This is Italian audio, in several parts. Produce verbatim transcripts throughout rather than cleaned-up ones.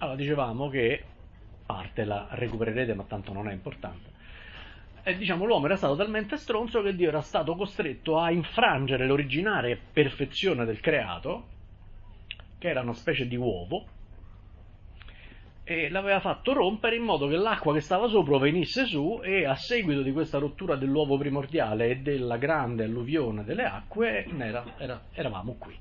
Allora, dicevamo che parte la recupererete, ma tanto non è importante. E diciamo, l'uomo era stato talmente stronzo che Dio era stato costretto a infrangere l'originaria perfezione del creato, che era una specie di uovo, e l'aveva fatto rompere in modo che l'acqua che stava sopra venisse su, e a seguito di questa rottura dell'uovo primordiale e della grande alluvione delle acque era, era, eravamo qui.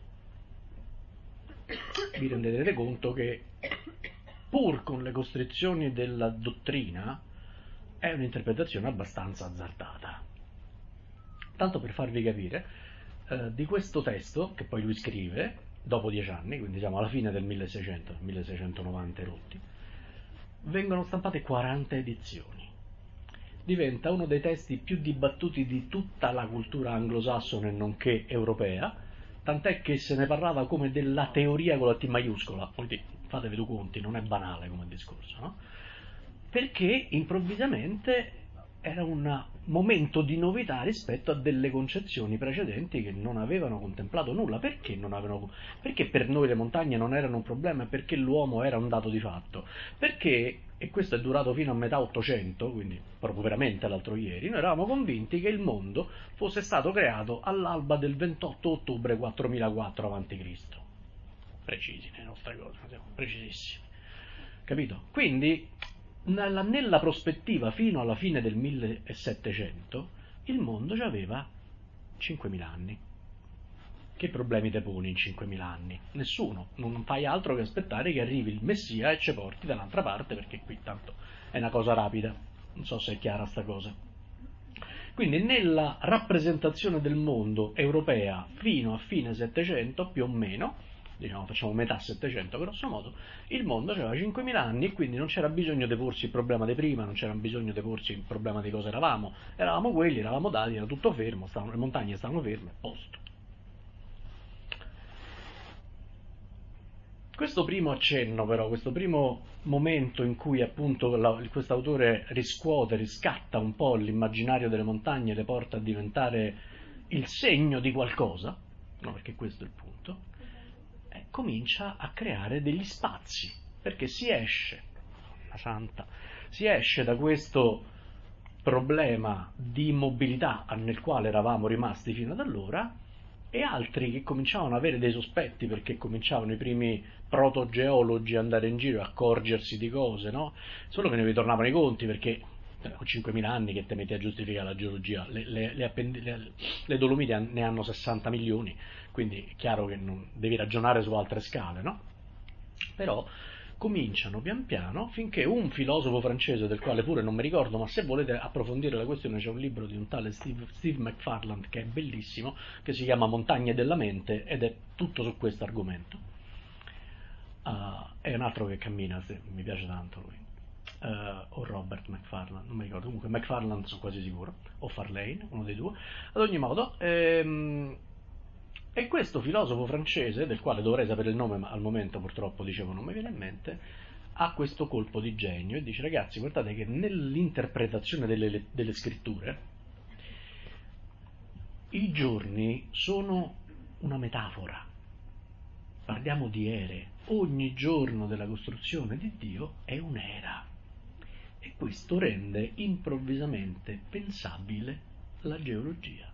Vi renderete conto che, pur con le costrizioni della dottrina, è un'interpretazione abbastanza azzardata. Tanto per farvi capire, eh, di questo testo, che poi lui scrive dopo dieci anni, quindi siamo alla fine del milleseicento, milleseicentonovanta rotti, vengono stampate quaranta edizioni. Diventa uno dei testi più dibattuti di tutta la cultura anglosassone nonché europea, tant'è che se ne parlava come della teoria con la T maiuscola. Fatevi due conti, non è banale come discorso, no? Perché improvvisamente era un momento di novità rispetto a delle concezioni precedenti che non avevano contemplato nulla. Perché non avevano, perché per noi le montagne non erano un problema, e perché l'uomo era un dato di fatto? Perché, e questo è durato fino a metà Ottocento, quindi proprio veramente l'altro ieri, noi eravamo convinti che il mondo fosse stato creato all'alba del ventotto ottobre quattromilaquattro avanti Cristo. Precisi nelle nostre cose, siamo precisissimi. Capito? Quindi nella, nella prospettiva fino alla fine del millesettecento il mondo già aveva cinquemila anni. Che problemi te poni in cinquemila anni? Nessuno. Non fai altro che aspettare che arrivi il Messia e ci porti dall'altra parte, perché qui tanto è una cosa rapida. Non so se è chiara sta cosa. Quindi nella rappresentazione del mondo europea fino a fine Settecento, più o meno, diciamo facciamo metà Settecento grosso modo, il mondo aveva cinquemila anni, e quindi non c'era bisogno di porsi il problema di prima, non c'era bisogno di porsi il problema di cosa eravamo. Eravamo quelli, eravamo dati, era tutto fermo, stavano, le montagne stavano ferme, a posto. Questo primo accenno, però, questo primo momento in cui appunto questo autore riscuote, riscatta un po' l'immaginario delle montagne e le porta a diventare il segno di qualcosa, no, perché questo è il punto, eh, comincia a creare degli spazi, perché si esce, la santa, si esce da questo problema di immobilità nel quale eravamo rimasti fino ad allora, e altri che cominciavano ad avere dei sospetti, perché cominciavano i primi protogeologi ad andare in giro e accorgersi di cose, no? Solo che ne ritornavano i conti, perché con cinquemila anni che te metti a giustificare la geologia, le, le, le, appendi, le, le Dolomiti ne hanno sessanta milioni, quindi è chiaro che non devi ragionare su altre scale, no? Però cominciano pian piano, finché un filosofo francese, del quale pure non mi ricordo, ma se volete approfondire la questione c'è un libro di un tale Steve, Steve McFarland che è bellissimo, che si chiama Montagne della mente, ed è tutto su questo argomento. Uh, è un altro che cammina, se, mi piace tanto lui. Uh, o Robert McFarland, non mi ricordo, comunque McFarland sono quasi sicuro, o Farlane, uno dei due. Ad ogni modo, ehm, e questo filosofo francese, del quale dovrei sapere il nome, ma al momento purtroppo dicevo non mi viene in mente, ha questo colpo di genio e dice: ragazzi, guardate che nell'interpretazione delle, delle scritture i giorni sono una metafora. Parliamo di ere. Ogni giorno della costruzione di Dio è un'era. E questo rende improvvisamente pensabile la geologia.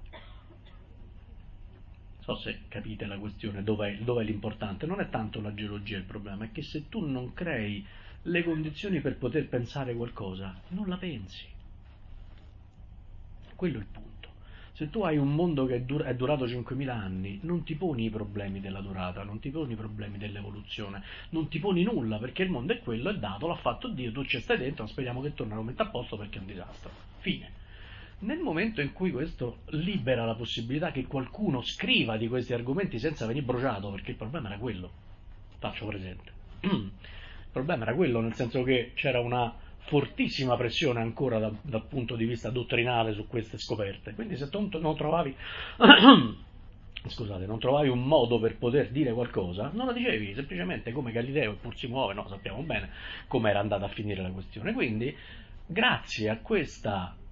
Non so se capite la questione, dov'è, dov'è l'importante. Non è tanto la geologia il problema, è che se tu non crei le condizioni per poter pensare qualcosa, non la pensi. Quello è il punto. Se tu hai un mondo che è, dur- è durato cinquemila anni, non ti poni i problemi della durata, non ti poni i problemi dell'evoluzione, non ti poni nulla, perché il mondo è quello, è dato, l'ha fatto Dio, tu ci stai dentro, speriamo che torni a mettere a posto perché è un disastro. Fine. Nel momento in cui questo libera la possibilità che qualcuno scriva di questi argomenti senza venire bruciato, perché il problema era quello, faccio presente, il problema era quello, nel senso che c'era una fortissima pressione ancora da, dal punto di vista dottrinale su queste scoperte, quindi se tu non trovavi scusate, non trovavi un modo per poter dire qualcosa, non la dicevi, semplicemente come Galileo, eppur si muove, no, sappiamo bene come era andata a finire la questione. Quindi grazie a questa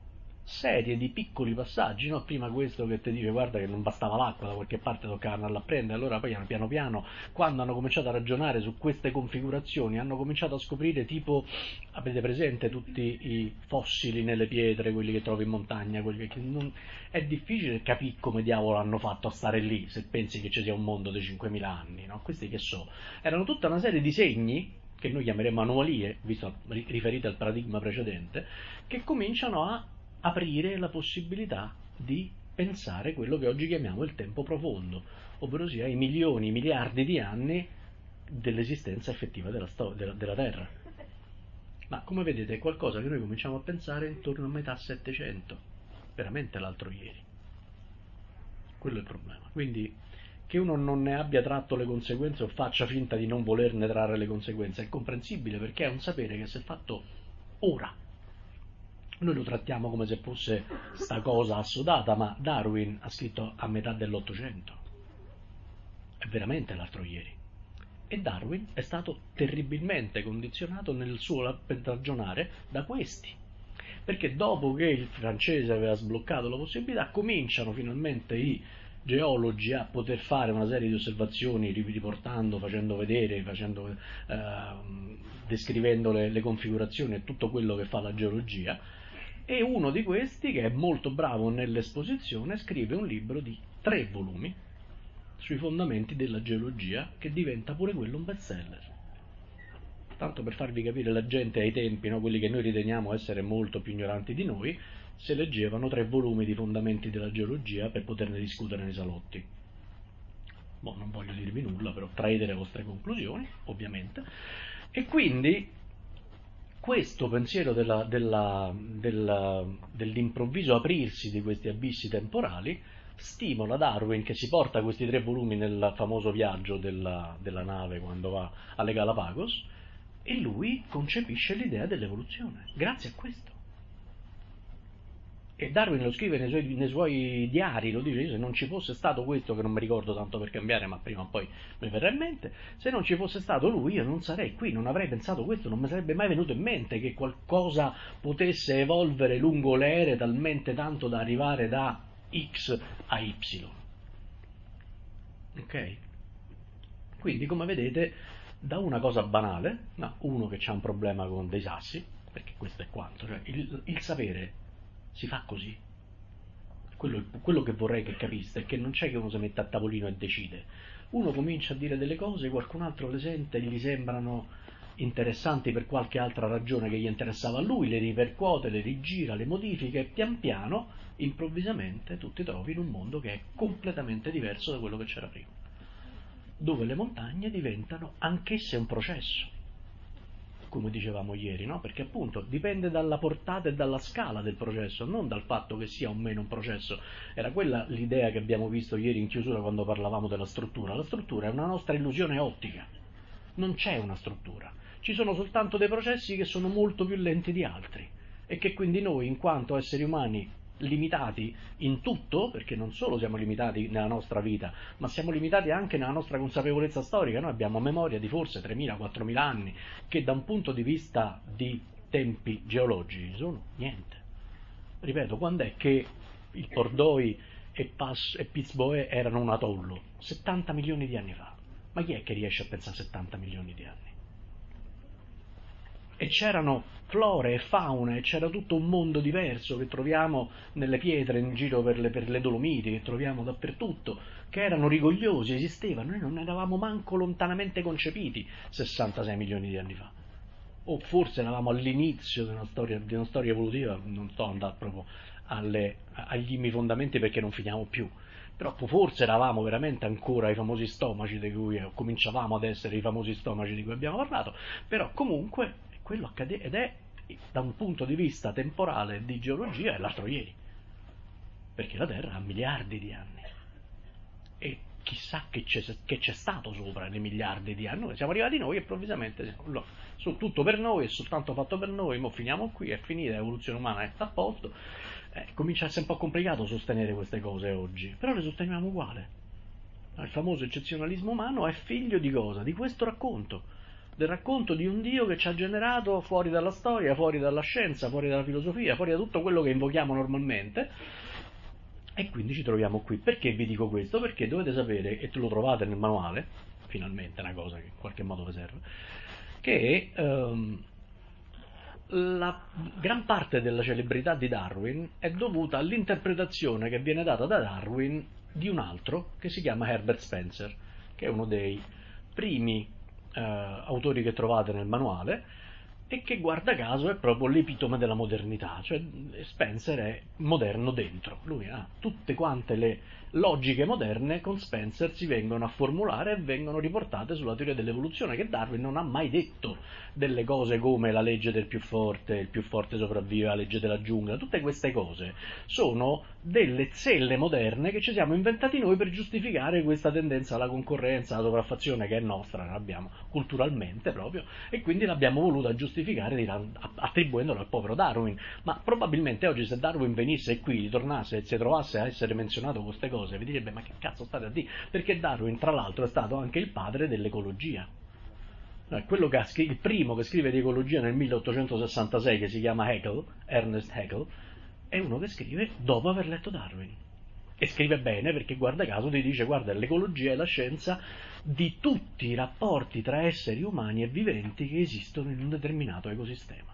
serie di piccoli passaggi, no? Prima questo che ti dice guarda che non bastava l'acqua, da qualche parte toccava andarla a prendere, allora poi piano piano, quando hanno cominciato a ragionare su queste configurazioni, hanno cominciato a scoprire tipo, avete presente tutti i fossili nelle pietre, quelli che trovi in montagna, quelli che non... è difficile capire come diavolo hanno fatto a stare lì, se pensi che ci sia un mondo di cinquemila anni, no? Questi che so, erano tutta una serie di segni, che noi chiameremo anomalie, visto riferite al paradigma precedente, che cominciano a aprire la possibilità di pensare quello che oggi chiamiamo il tempo profondo, ovvero sia i milioni, i miliardi di anni dell'esistenza effettiva della, sto- della, della Terra. Ma come vedete è qualcosa che noi cominciamo a pensare intorno a metà Settecento, veramente l'altro ieri. Quello è il problema. Quindi che uno non ne abbia tratto le conseguenze o faccia finta di non volerne trarre le conseguenze è comprensibile, perché è un sapere che si è fatto ora. Noi lo trattiamo come se fosse sta cosa assodata, ma Darwin ha scritto a metà dell'Ottocento. È veramente l'altro ieri. E Darwin è stato terribilmente condizionato nel suo ragionare da questi. Perché dopo che il francese aveva sbloccato la possibilità, cominciano finalmente i geologi a poter fare una serie di osservazioni, riportando, facendo vedere, facendo, eh, descrivendo le, le configurazioni e tutto quello che fa la geologia. E uno di questi, che è molto bravo nell'esposizione, scrive un libro di tre volumi sui fondamenti della geologia, che diventa pure quello un bestseller. Tanto per farvi capire, la gente ai tempi, no, quelli che noi riteniamo essere molto più ignoranti di noi, se leggevano tre volumi di fondamenti della geologia per poterne discutere nei salotti. Boh, non voglio dirvi nulla, però traete le vostre conclusioni, ovviamente. E quindi questo pensiero della, della, della, dell'improvviso aprirsi di questi abissi temporali stimola Darwin, che si porta questi tre volumi nel famoso viaggio della, della nave quando va alle Galapagos, e lui concepisce l'idea dell'evoluzione grazie a questo. E Darwin lo scrive nei suoi, nei suoi diari, lo dice: se non ci fosse stato questo, che non mi ricordo tanto per cambiare, ma prima o poi mi verrà in mente, se non ci fosse stato lui io non sarei qui, non avrei pensato questo, non mi sarebbe mai venuto in mente che qualcosa potesse evolvere lungo le ere talmente tanto da arrivare da X a Y. Ok? Quindi, come vedete, da una cosa banale, no, uno che ha un problema con dei sassi, perché questo è quanto, cioè il, il sapere si fa così. Quello, quello che vorrei che capiste è che non c'è che uno si mette a tavolino e decide. Uno comincia a dire delle cose, qualcun altro le sente, gli sembrano interessanti per qualche altra ragione che gli interessava a lui, le ripercuote, le rigira, le modifica, e pian piano, improvvisamente, tu ti trovi in un mondo che è completamente diverso da quello che c'era prima, dove le montagne diventano anch'esse un processo, come dicevamo ieri, no? Perché appunto dipende dalla portata e dalla scala del processo, non dal fatto che sia o meno un processo. Era quella l'idea che abbiamo visto ieri in chiusura quando parlavamo della struttura. La struttura è una nostra illusione ottica, non c'è una struttura, ci sono soltanto dei processi che sono molto più lenti di altri, e che quindi noi, in quanto esseri umani limitati in tutto, perché non solo siamo limitati nella nostra vita, ma siamo limitati anche nella nostra consapevolezza storica. Noi abbiamo memoria di forse tremila quattromila anni, che da un punto di vista di tempi geologici sono niente. Ripeto, quando è che il Pordoi e, Pas- e Pisboe erano un atollo? settanta milioni di anni fa. Ma chi è che riesce a pensare a settanta milioni di anni? E c'erano flore e faune, e c'era tutto un mondo diverso che troviamo nelle pietre in giro per le, per le Dolomiti, che troviamo dappertutto, che erano rigogliosi, esistevano. Noi non ne eravamo manco lontanamente concepiti sessantasei milioni di anni fa. O forse eravamo all'inizio di una storia, di una storia evolutiva, non sto andando proprio alle, agli immi fondamenti perché non finiamo più, però forse eravamo veramente ancora i famosi stomaci di cui cominciavamo ad essere i famosi stomaci di cui abbiamo parlato. Però comunque quello accade, ed è, da un punto di vista temporale di geologia, è l'altro ieri, perché la Terra ha miliardi di anni e chissà che c'è, che c'è stato sopra nei miliardi di anni. Noi siamo arrivati noi e improvvisamente siamo, su tutto per noi, è soltanto fatto per noi, mo finiamo qui, è finita, l'evoluzione umana è a posto. Eh, comincia a essere un po' complicato sostenere queste cose oggi, però le sosteniamo uguale. Il famoso eccezionalismo umano è figlio di cosa? Di questo racconto, del racconto di un Dio che ci ha generato fuori dalla storia, fuori dalla scienza, fuori dalla filosofia, fuori da tutto quello che invochiamo normalmente, e quindi ci troviamo qui. Perché vi dico questo? Perché dovete sapere, e lo trovate nel manuale, finalmente è una cosa che in qualche modo vi serve, che ehm, la gran parte della celebrità di Darwin è dovuta all'interpretazione che viene data da Darwin di un altro che si chiama Herbert Spencer, che è uno dei primi eh, autori che trovate nel manuale e che guarda caso è proprio l'epitome della modernità, cioè Spencer è moderno dentro, lui ha tutte quante le logiche moderne con Spencer si vengono a formulare e vengono riportate sulla teoria dell'evoluzione, che Darwin non ha mai detto delle cose come la legge del più forte, il più forte sopravvive, la legge della giungla, tutte queste cose sono delle zelle moderne che ci siamo inventati noi per giustificare questa tendenza alla concorrenza, alla sopraffazione che è nostra, ne abbiamo culturalmente proprio, e quindi l'abbiamo voluta giustificare attribuendolo al povero Darwin. Ma probabilmente oggi se Darwin venisse qui, ritornasse e si trovasse a essere menzionato con queste cose, vi direbbe ma che cazzo state a dire? Perché Darwin tra l'altro è stato anche il padre dell'ecologia. Quello che ha scritto, il primo che scrive di ecologia nel milleottocentosessantasei, che si chiama Haeckel, Ernest Haeckel, è uno che scrive dopo aver letto Darwin. E scrive bene perché guarda caso ti dice guarda, l'ecologia è la scienza di tutti i rapporti tra esseri umani e viventi che esistono in un determinato ecosistema.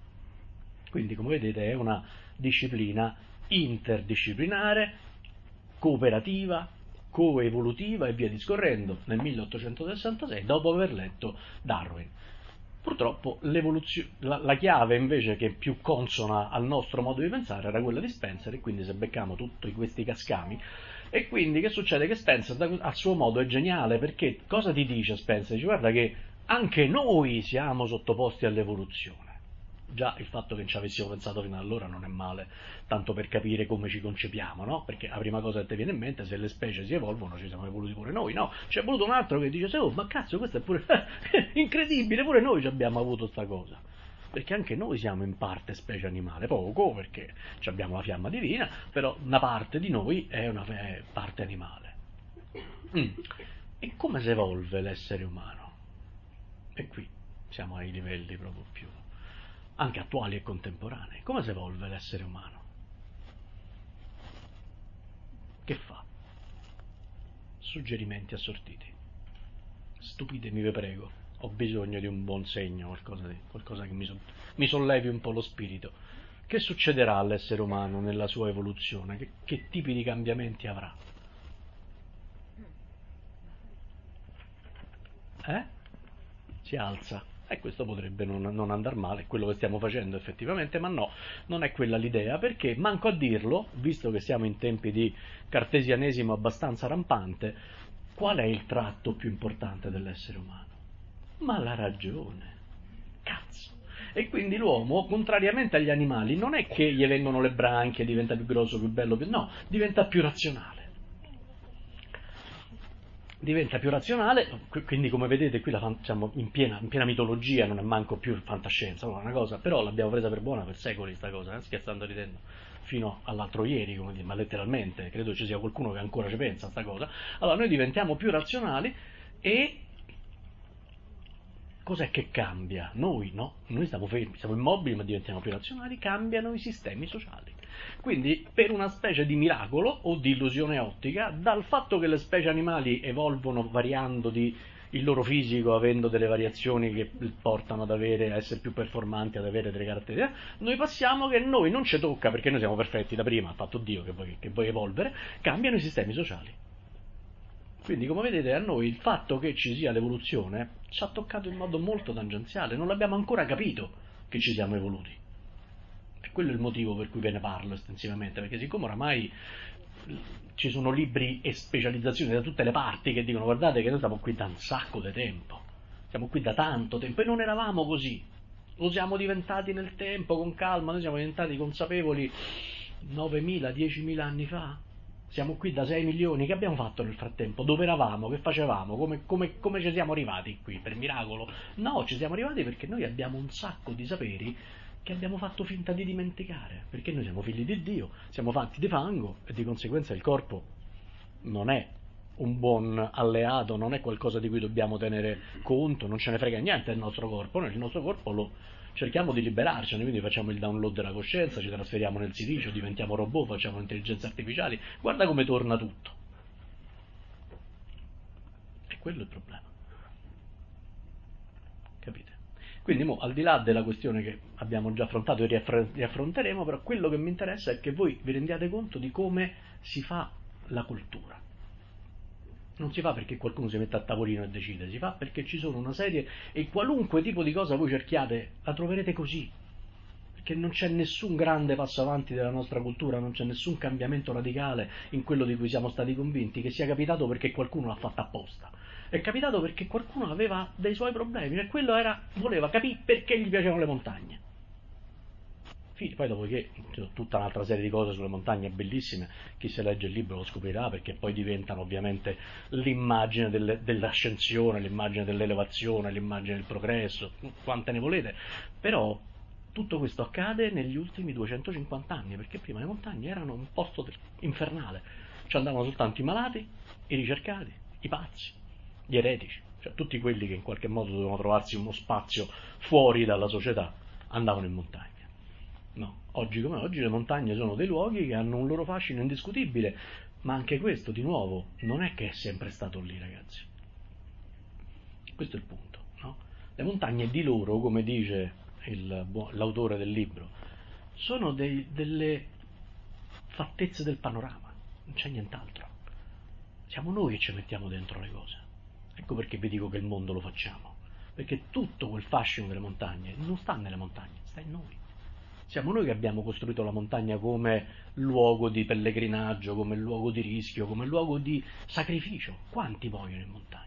Quindi come vedete è una disciplina interdisciplinare, cooperativa, coevolutiva e via discorrendo, nel milleottocentosessantasei, dopo aver letto Darwin. Purtroppo la, la chiave invece che è più consona al nostro modo di pensare era quella di Spencer, e quindi se becchiamo tutti questi cascami. E quindi che succede? Che Spencer a suo modo è geniale, perché cosa ti dice Spencer? Dice guarda che anche noi siamo sottoposti all'evoluzione. Già il fatto che ci avessimo pensato fino ad allora non è male, tanto per capire come ci concepiamo, no? Perché la prima cosa che ti viene in mente, se le specie si evolvono ci siamo evoluti pure noi, no? C'è voluto un altro che dice, oh ma cazzo questo è pure incredibile, pure noi ci abbiamo avuto sta cosa. Perché anche noi siamo in parte specie animale, poco perché abbiamo la fiamma divina, però una parte di noi è una è parte animale. Mm. E come si evolve l'essere umano? E qui siamo ai livelli proprio più anche attuali e contemporanei. Come si evolve l'essere umano? Che fa? Suggerimenti assortiti. Stupidemi, vi prego. Ho bisogno di un buon segno, qualcosa, di, qualcosa che mi, so, mi sollevi un po' lo spirito. Che succederà all'essere umano nella sua evoluzione? Che, che tipi di cambiamenti avrà? Eh? Si alza. E questo potrebbe non, non andare male, è quello che stiamo facendo effettivamente, ma no, non è quella l'idea, perché manco a dirlo, visto che siamo in tempi di cartesianesimo abbastanza rampante, qual è il tratto più importante dell'essere umano? Ma la ragione. Cazzo. E quindi l'uomo, contrariamente agli animali, non è che gli vengono le branchie, diventa più grosso, più bello, più... no, diventa più razionale. Diventa più razionale, quindi come vedete qui la, siamo in piena, in piena mitologia, non è manco più fantascienza, no, una cosa, però l'abbiamo presa per buona per secoli sta cosa, eh? Scherzando ridendo, fino all'altro ieri, come dire, ma letteralmente, credo ci sia qualcuno che ancora ci pensa a sta cosa. Allora noi diventiamo più razionali e cos'è che cambia? Noi no, noi stiamo fermi, siamo immobili ma diventiamo più razionali, cambiano i sistemi sociali. Quindi, per una specie di miracolo o di illusione ottica, dal fatto che le specie animali evolvono variando di il loro fisico, avendo delle variazioni che portano ad avere, a essere più performanti, ad avere delle caratteristiche, noi passiamo che noi non ci tocca, perché noi siamo perfetti da prima, ha fatto Dio che vuoi, che vuoi evolvere, cambiano i sistemi sociali. Quindi, come vedete, a noi il fatto che ci sia l'evoluzione ci ha toccato in modo molto tangenziale, non l'abbiamo ancora capito che ci siamo evoluti. Quello è il motivo per cui ve ne parlo estensivamente, perché siccome oramai ci sono libri e specializzazioni da tutte le parti che dicono guardate che noi siamo qui da un sacco di tempo, siamo qui da tanto tempo e non eravamo così, lo siamo diventati nel tempo con calma, noi siamo diventati consapevoli novemila, diecimila anni fa, siamo qui da sei milioni, che abbiamo fatto nel frattempo? Dove eravamo? Che facevamo? Come, come, come ci siamo arrivati qui? Per miracolo? No, ci siamo arrivati perché noi abbiamo un sacco di saperi che abbiamo fatto finta di dimenticare, perché noi siamo figli di Dio, siamo fatti di fango e di conseguenza il corpo non è un buon alleato, non è qualcosa di cui dobbiamo tenere conto, non ce ne frega niente del nostro corpo, noi il nostro corpo lo cerchiamo di liberarcene, quindi facciamo il download della coscienza, ci trasferiamo nel silicio, diventiamo robot, facciamo intelligenze artificiali, guarda come torna tutto. E quello è il problema. Capite? Quindi mo, al di là della questione che abbiamo già affrontato e riaffronteremo, però quello che mi interessa è che voi vi rendiate conto di come si fa la cultura. Non si fa perché qualcuno si mette a tavolino e decide, si fa perché ci sono una serie, e qualunque tipo di cosa voi cerchiate la troverete così, perché non c'è nessun grande passo avanti della nostra cultura, non c'è nessun cambiamento radicale in quello di cui siamo stati convinti che sia capitato perché qualcuno l'ha fatto apposta. È capitato perché qualcuno aveva dei suoi problemi e quello era, voleva capire perché gli piacevano le montagne. Poi dopodiché c'è tutta un'altra serie di cose sulle montagne bellissime, chi se legge il libro lo scoprirà, perché poi diventano ovviamente l'immagine delle, dell'ascensione, l'immagine dell'elevazione, l'immagine del progresso, quante ne volete, però tutto questo accade negli ultimi duecentocinquanta anni, perché prima le montagne erano un posto infernale, ci andavano soltanto i malati, i ricercati, i pazzi, gli eretici, cioè tutti quelli che in qualche modo dovevano trovarsi uno spazio fuori dalla società, andavano in montagna. No, oggi come oggi le montagne sono dei luoghi che hanno un loro fascino indiscutibile, ma anche questo, di nuovo, non è che è sempre stato lì, ragazzi. Questo è il punto, no? Le montagne di loro, come dice il, l'autore del libro, sono dei, delle fattezze del panorama, non c'è nient'altro. Siamo noi che ci mettiamo dentro le cose. Ecco perché vi dico che il mondo lo facciamo, perché tutto quel fascino delle montagne non sta nelle montagne, sta in noi. Siamo noi che abbiamo costruito la montagna come luogo di pellegrinaggio, come luogo di rischio, come luogo di sacrificio. Quanti muoiono in montagna?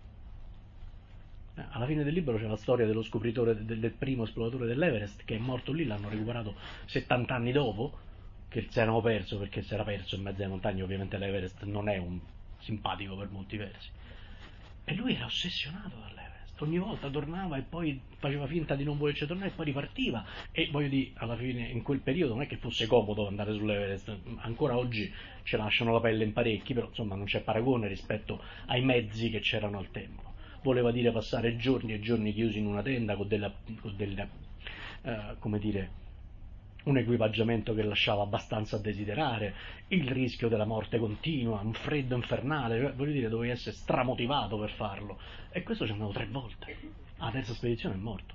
Eh, alla fine del libro c'è la storia dello scopritore, del, del primo esploratore dell'Everest, che è morto lì, l'hanno recuperato settanta anni dopo, che si erano perso perché si era perso in mezzo alle montagne. Ovviamente l'Everest non è un simpatico per molti versi. E lui era ossessionato dall'Everest. Ogni volta tornava e poi faceva finta di non volerci tornare e poi ripartiva. E voglio dire, alla fine, in quel periodo non è che fosse comodo andare sull'Everest, ancora oggi ci lasciano la pelle in parecchi, però insomma non c'è paragone rispetto ai mezzi che c'erano al tempo. Voleva dire passare giorni e giorni chiusi in una tenda con della, con della eh, come dire, un equipaggiamento che lasciava abbastanza a desiderare, il rischio della morte continua, un freddo infernale, cioè, voglio dire, dovevi essere stramotivato per farlo. E questo ci è andato tre volte. Alla terza spedizione è morto.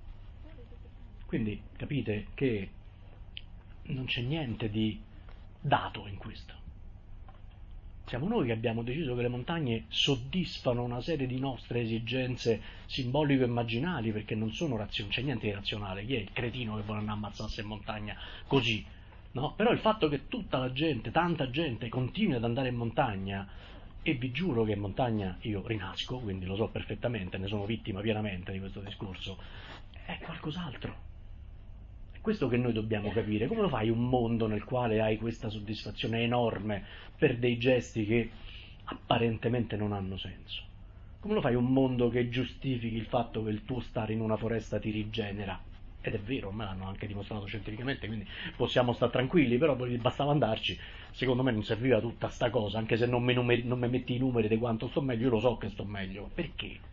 Quindi capite che non c'è niente di dato in questo. Siamo noi che abbiamo deciso che le montagne soddisfano una serie di nostre esigenze simbolico-immaginali, perché non sono razionali, c'è niente di razionale. Chi è il cretino che vuole andare a ammazzarsi in montagna così? No? Però il fatto che tutta la gente, tanta gente, continui ad andare in montagna, e vi giuro che in montagna io rinasco, quindi lo so perfettamente, ne sono vittima pienamente di questo discorso, è qualcos'altro. Questo che noi dobbiamo capire. Come lo fai un mondo nel quale hai questa soddisfazione enorme per dei gesti che apparentemente non hanno senso? Come lo fai un mondo che giustifichi il fatto che il tuo stare in una foresta ti rigenera? Ed è vero, me l'hanno anche dimostrato scientificamente, quindi possiamo stare tranquilli, però bastava andarci. Secondo me non serviva tutta sta cosa, anche se non mi, numeri, non mi metti i numeri di quanto sto meglio, io lo so che sto meglio. Perché?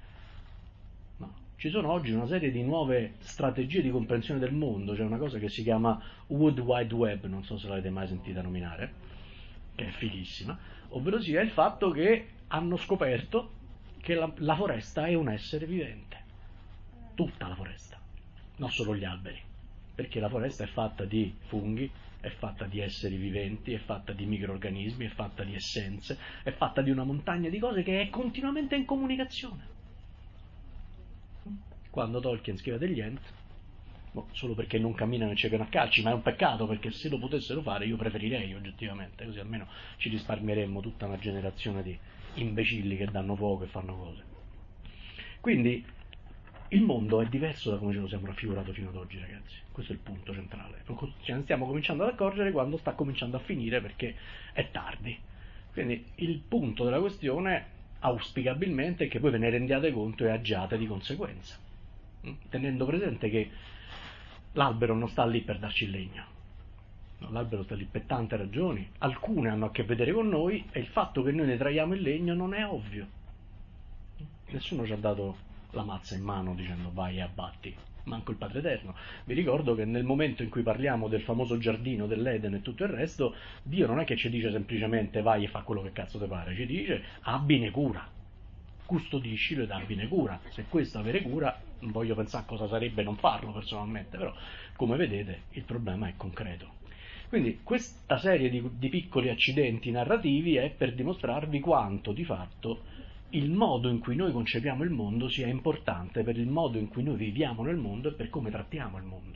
Ci sono oggi una serie di nuove strategie di comprensione del mondo, c'è una cosa che si chiama Wood Wide Web, non so se l'avete mai sentita nominare, che è fighissima, ovvero sia il fatto che hanno scoperto che la, la foresta è un essere vivente, tutta la foresta, non solo gli alberi, perché la foresta è fatta di funghi, è fatta di esseri viventi, è fatta di microrganismi, è fatta di essenze, è fatta di una montagna di cose che è continuamente in comunicazione. Quando Tolkien scrive degli Ent, no, solo perché non camminano e cercano a calci, ma è un peccato, perché se lo potessero fare io preferirei oggettivamente, così almeno ci risparmieremmo tutta una generazione di imbecilli che danno fuoco e fanno cose. Quindi il mondo è diverso da come ce lo siamo raffigurato fino ad oggi, ragazzi, questo è il punto centrale. Ce ne stiamo cominciando ad accorgere quando sta cominciando a finire, perché è tardi. Quindi il punto della questione auspicabilmente è che voi ve ne rendiate conto e agiate di conseguenza, tenendo presente che l'albero non sta lì per darci il legno, L'albero sta lì per tante ragioni, alcune hanno a che vedere con noi e il fatto che noi ne traiamo il legno non è ovvio. Nessuno ci ha dato la mazza in mano dicendo vai e abbatti, manco il Padre Eterno. Vi ricordo che nel momento in cui parliamo del famoso giardino dell'Eden e tutto il resto, Dio non è che ci dice semplicemente vai e fa quello che cazzo ti pare, ci dice abbine cura, custodiscilo ed abbine cura. Se questo avere cura, non voglio pensare a cosa sarebbe non farlo personalmente, però come vedete il problema è concreto. Quindi questa serie di, di piccoli accidenti narrativi è per dimostrarvi quanto di fatto il modo in cui noi concepiamo il mondo sia importante per il modo in cui noi viviamo nel mondo e per come trattiamo il mondo.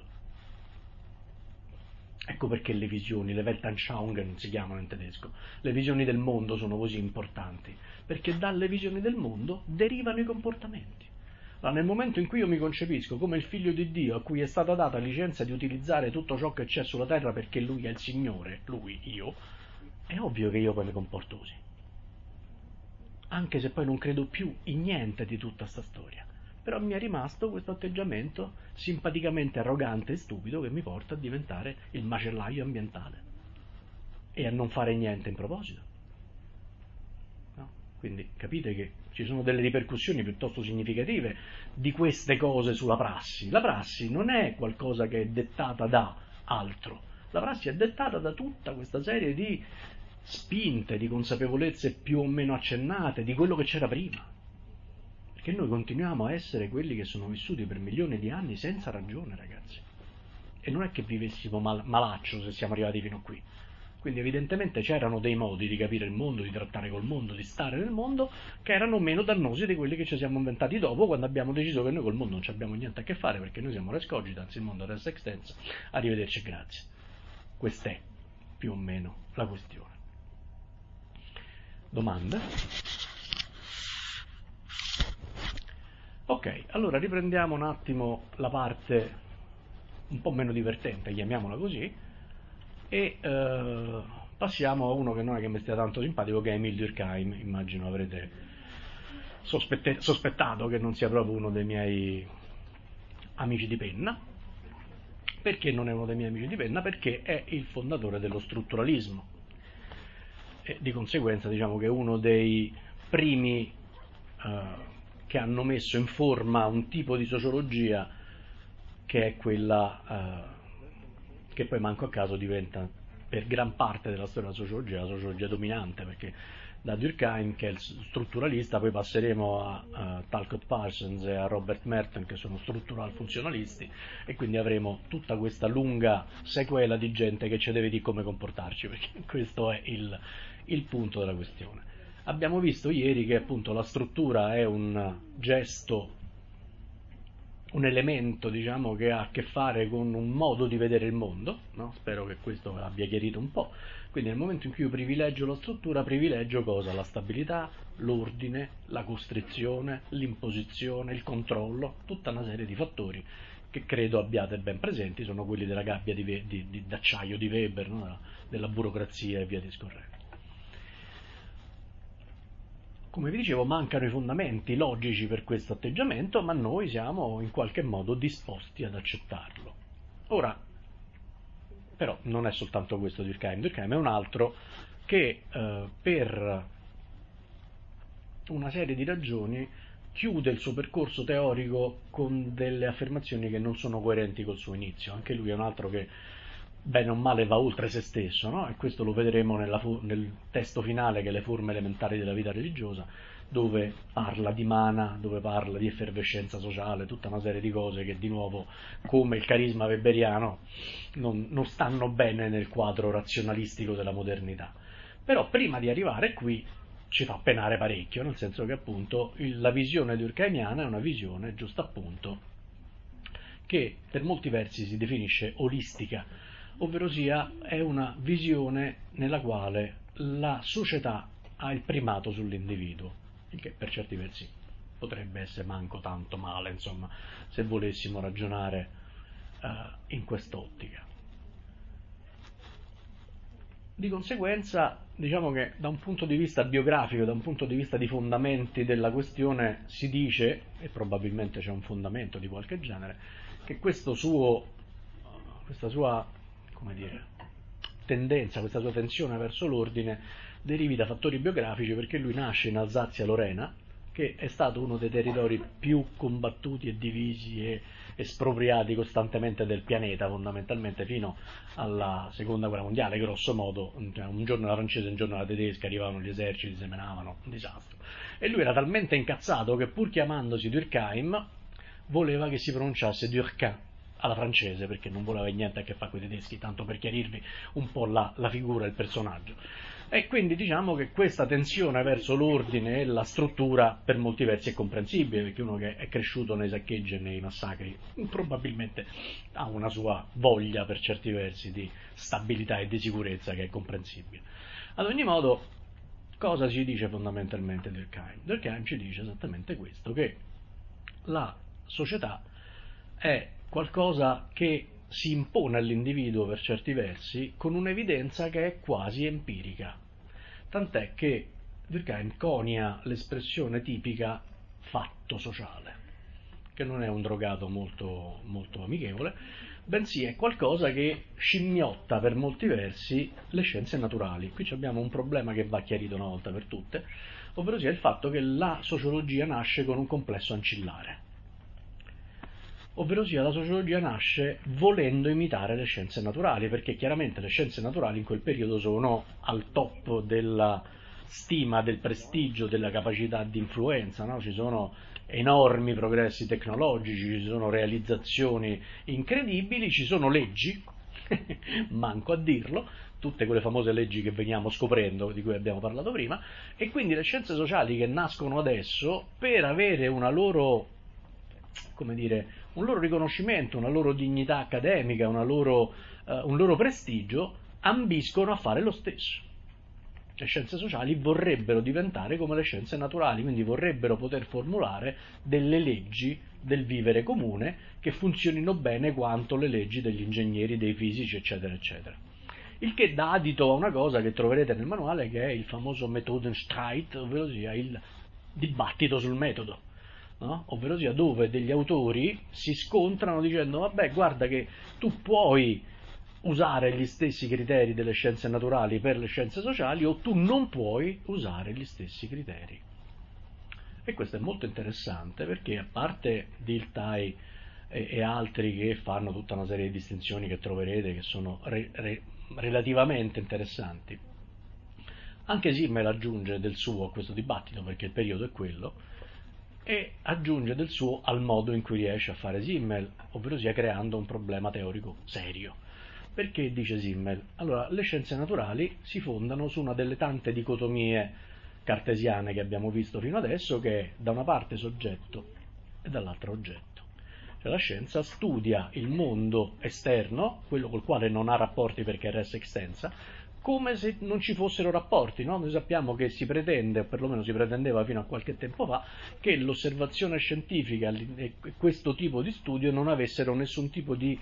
Ecco perché le visioni, le Weltanschauungen si chiamano in tedesco, le visioni del mondo sono così importanti, perché dalle visioni del mondo derivano i comportamenti. Allora, nel momento in cui io mi concepisco come il figlio di Dio a cui è stata data licenza di utilizzare tutto ciò che c'è sulla terra perché lui è il Signore, lui, io, è ovvio che io poi mi comporto così. Anche se poi non credo più in niente di tutta sta storia. Però mi è rimasto questo atteggiamento simpaticamente arrogante e stupido che mi porta a diventare il macellaio ambientale e a non fare niente in proposito. No? Quindi capite che ci sono delle ripercussioni piuttosto significative di queste cose sulla prassi. La prassi non è qualcosa che è dettata da altro, la prassi è dettata da tutta questa serie di spinte, di consapevolezze più o meno accennate di quello che c'era prima. Perché noi continuiamo a essere quelli che sono vissuti per milioni di anni senza ragione, ragazzi. E non è che vivessimo mal- malaccio se siamo arrivati fino a qui. Quindi evidentemente c'erano dei modi di capire il mondo, di trattare col mondo, di stare nel mondo, che erano meno dannosi di quelli che ci siamo inventati dopo, quando abbiamo deciso che noi col mondo non ci abbiamo niente a che fare, perché noi siamo res cogitans, il mondo è res extensa. Arrivederci e grazie. Questa è più o meno la questione. Domande? Ok, allora riprendiamo un attimo la parte un po' meno divertente, chiamiamola così, e eh, passiamo a uno che non è che mi stia tanto simpatico, che è Emil Durkheim. Immagino avrete sospette- sospettato che non sia proprio uno dei miei amici di penna. Perché non è uno dei miei amici di penna? Perché è il fondatore dello strutturalismo e di conseguenza diciamo che è uno dei primi eh, che hanno messo in forma un tipo di sociologia che è quella eh, che poi manco a caso diventa per gran parte della storia della sociologia la sociologia dominante, perché da Durkheim, che è il strutturalista, poi passeremo a, a Talcott Parsons e a Robert Merton, che sono struttural funzionalisti, e quindi avremo tutta questa lunga sequela di gente che ci deve dire come comportarci, perché questo è il, il punto della questione. Abbiamo visto ieri che appunto la struttura è un gesto, un elemento diciamo che ha a che fare con un modo di vedere il mondo, no? Spero che questo abbia chiarito un po'. Quindi nel momento in cui io privilegio la struttura, privilegio cosa? La stabilità, l'ordine, la costrizione, l'imposizione, il controllo, tutta una serie di fattori che credo abbiate ben presenti, sono quelli della gabbia di, di, di, d'acciaio di Weber, no? Della burocrazia e via discorrendo. Come vi dicevo, mancano i fondamenti logici per questo atteggiamento, ma noi siamo in qualche modo disposti ad accettarlo. Ora, però, non è soltanto questo Durkheim, Durkheim è un altro che eh, per una serie di ragioni chiude il suo percorso teorico con delle affermazioni che non sono coerenti col suo inizio. Anche lui è un altro che bene o male va oltre se stesso, no? E questo lo vedremo nella, nel testo finale, che è le forme elementari della vita religiosa, dove parla di mana, dove parla di effervescenza sociale, tutta una serie di cose che di nuovo, come il carisma weberiano, non, non stanno bene nel quadro razionalistico della modernità. Però prima di arrivare qui ci fa penare parecchio, nel senso che appunto la visione durkheimiana è una visione, giusto appunto, che per molti versi si definisce olistica, ovvero sia è una visione nella quale la società ha il primato sull'individuo, il che per certi versi potrebbe essere manco tanto male, insomma, se volessimo ragionare uh, in quest'ottica. Di conseguenza, diciamo che da un punto di vista biografico, da un punto di vista di fondamenti della questione, si dice, e probabilmente c'è un fondamento di qualche genere, che questo suo, questa sua, come dire, tendenza, questa sua tensione verso l'ordine derivi da fattori biografici, perché lui nasce in Alsazia-Lorena, che è stato uno dei territori più combattuti e divisi e espropriati costantemente del pianeta, fondamentalmente fino alla seconda guerra mondiale, grosso modo. Un giorno la francese, un giorno la tedesca, arrivavano gli eserciti, semenavano, un disastro. E lui era talmente incazzato che, pur chiamandosi Durkheim, voleva che si pronunciasse Durkheim alla francese, perché non voleva niente a che fare con i tedeschi, tanto per chiarirvi un po' la, la figura e il personaggio. E quindi diciamo che questa tensione verso l'ordine e la struttura per molti versi è comprensibile, perché uno che è cresciuto nei saccheggi e nei massacri probabilmente ha una sua voglia per certi versi di stabilità e di sicurezza che è comprensibile. Ad ogni modo, cosa ci dice fondamentalmente Durkheim? Durkheim ci dice esattamente questo, che la società è qualcosa che si impone all'individuo per certi versi con un'evidenza che è quasi empirica, tant'è che Durkheim conia l'espressione tipica fatto sociale, che non è un drogato molto, molto amichevole, bensì è qualcosa che scimmiotta per molti versi le scienze naturali. Qui abbiamo un problema che va chiarito una volta per tutte, ovvero sia il fatto che la sociologia nasce con un complesso ancillare. Ovvero sia, la sociologia nasce volendo imitare le scienze naturali, perché chiaramente le scienze naturali in quel periodo sono al top della stima, del prestigio, della capacità di influenza, no? Ci sono enormi progressi tecnologici, ci sono realizzazioni incredibili, ci sono leggi, manco a dirlo, tutte quelle famose leggi che veniamo scoprendo, di cui abbiamo parlato prima, e quindi le scienze sociali che nascono adesso, per avere una loro, come dire, un loro riconoscimento, una loro dignità accademica, una loro, eh, un loro prestigio, ambiscono a fare lo stesso. Le scienze sociali vorrebbero diventare come le scienze naturali, quindi vorrebbero poter formulare delle leggi del vivere comune che funzionino bene quanto le leggi degli ingegneri, dei fisici, eccetera, eccetera. Il che dà adito a una cosa che troverete nel manuale, che è il famoso Methodenstreit, ovvero sia il dibattito sul metodo. No? Ovvero sia dove degli autori si scontrano dicendo vabbè, guarda che tu puoi usare gli stessi criteri delle scienze naturali per le scienze sociali, o tu non puoi usare gli stessi criteri. E questo è molto interessante, perché a parte Dilthey e, e altri che fanno tutta una serie di distinzioni che troverete che sono re, re, relativamente interessanti, anche Simmel aggiunge del suo a questo dibattito, perché il periodo è quello, e aggiunge del suo al modo in cui riesce a fare Simmel, ovvero sia creando un problema teorico serio. Perché, dice Simmel, allora le scienze naturali si fondano su una delle tante dicotomie cartesiane che abbiamo visto fino adesso, che è da una parte soggetto e dall'altra oggetto. Cioè la scienza studia il mondo esterno, quello col quale non ha rapporti perché è res extensa, come se non ci fossero rapporti, no? Noi sappiamo che si pretende, o perlomeno si pretendeva fino a qualche tempo fa, che l'osservazione scientifica e questo tipo di studio non avessero nessun tipo di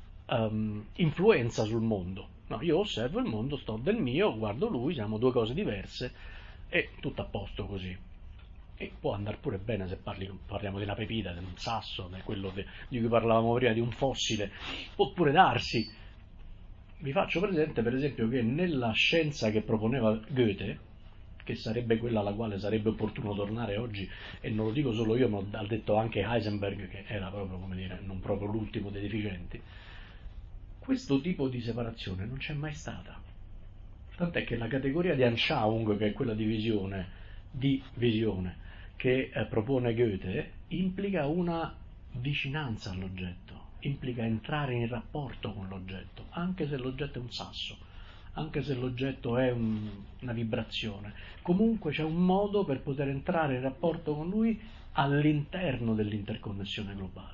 um, influenza sul mondo. No, io osservo il mondo, sto del mio, guardo lui, siamo due cose diverse e tutto a posto così. E può andare pure bene se parli, parliamo di una pepita, di un sasso, di quello de, di cui parlavamo prima, di un fossile, può pure darsi. Vi faccio presente, per esempio, che nella scienza che proponeva Goethe, che sarebbe quella alla quale sarebbe opportuno tornare oggi, e non lo dico solo io, ma l'ha detto anche Heisenberg, che era proprio, come dire, non proprio l'ultimo dei deficienti, questo tipo di separazione non c'è mai stata. Tant'è che la categoria di Anschauung, che è quella di visione, di visione che eh, propone Goethe, implica una vicinanza all'oggetto, implica entrare in rapporto con l'oggetto, anche se l'oggetto è un sasso, anche se l'oggetto è un, una vibrazione. Comunque c'è un modo per poter entrare in rapporto con lui all'interno dell'interconnessione globale.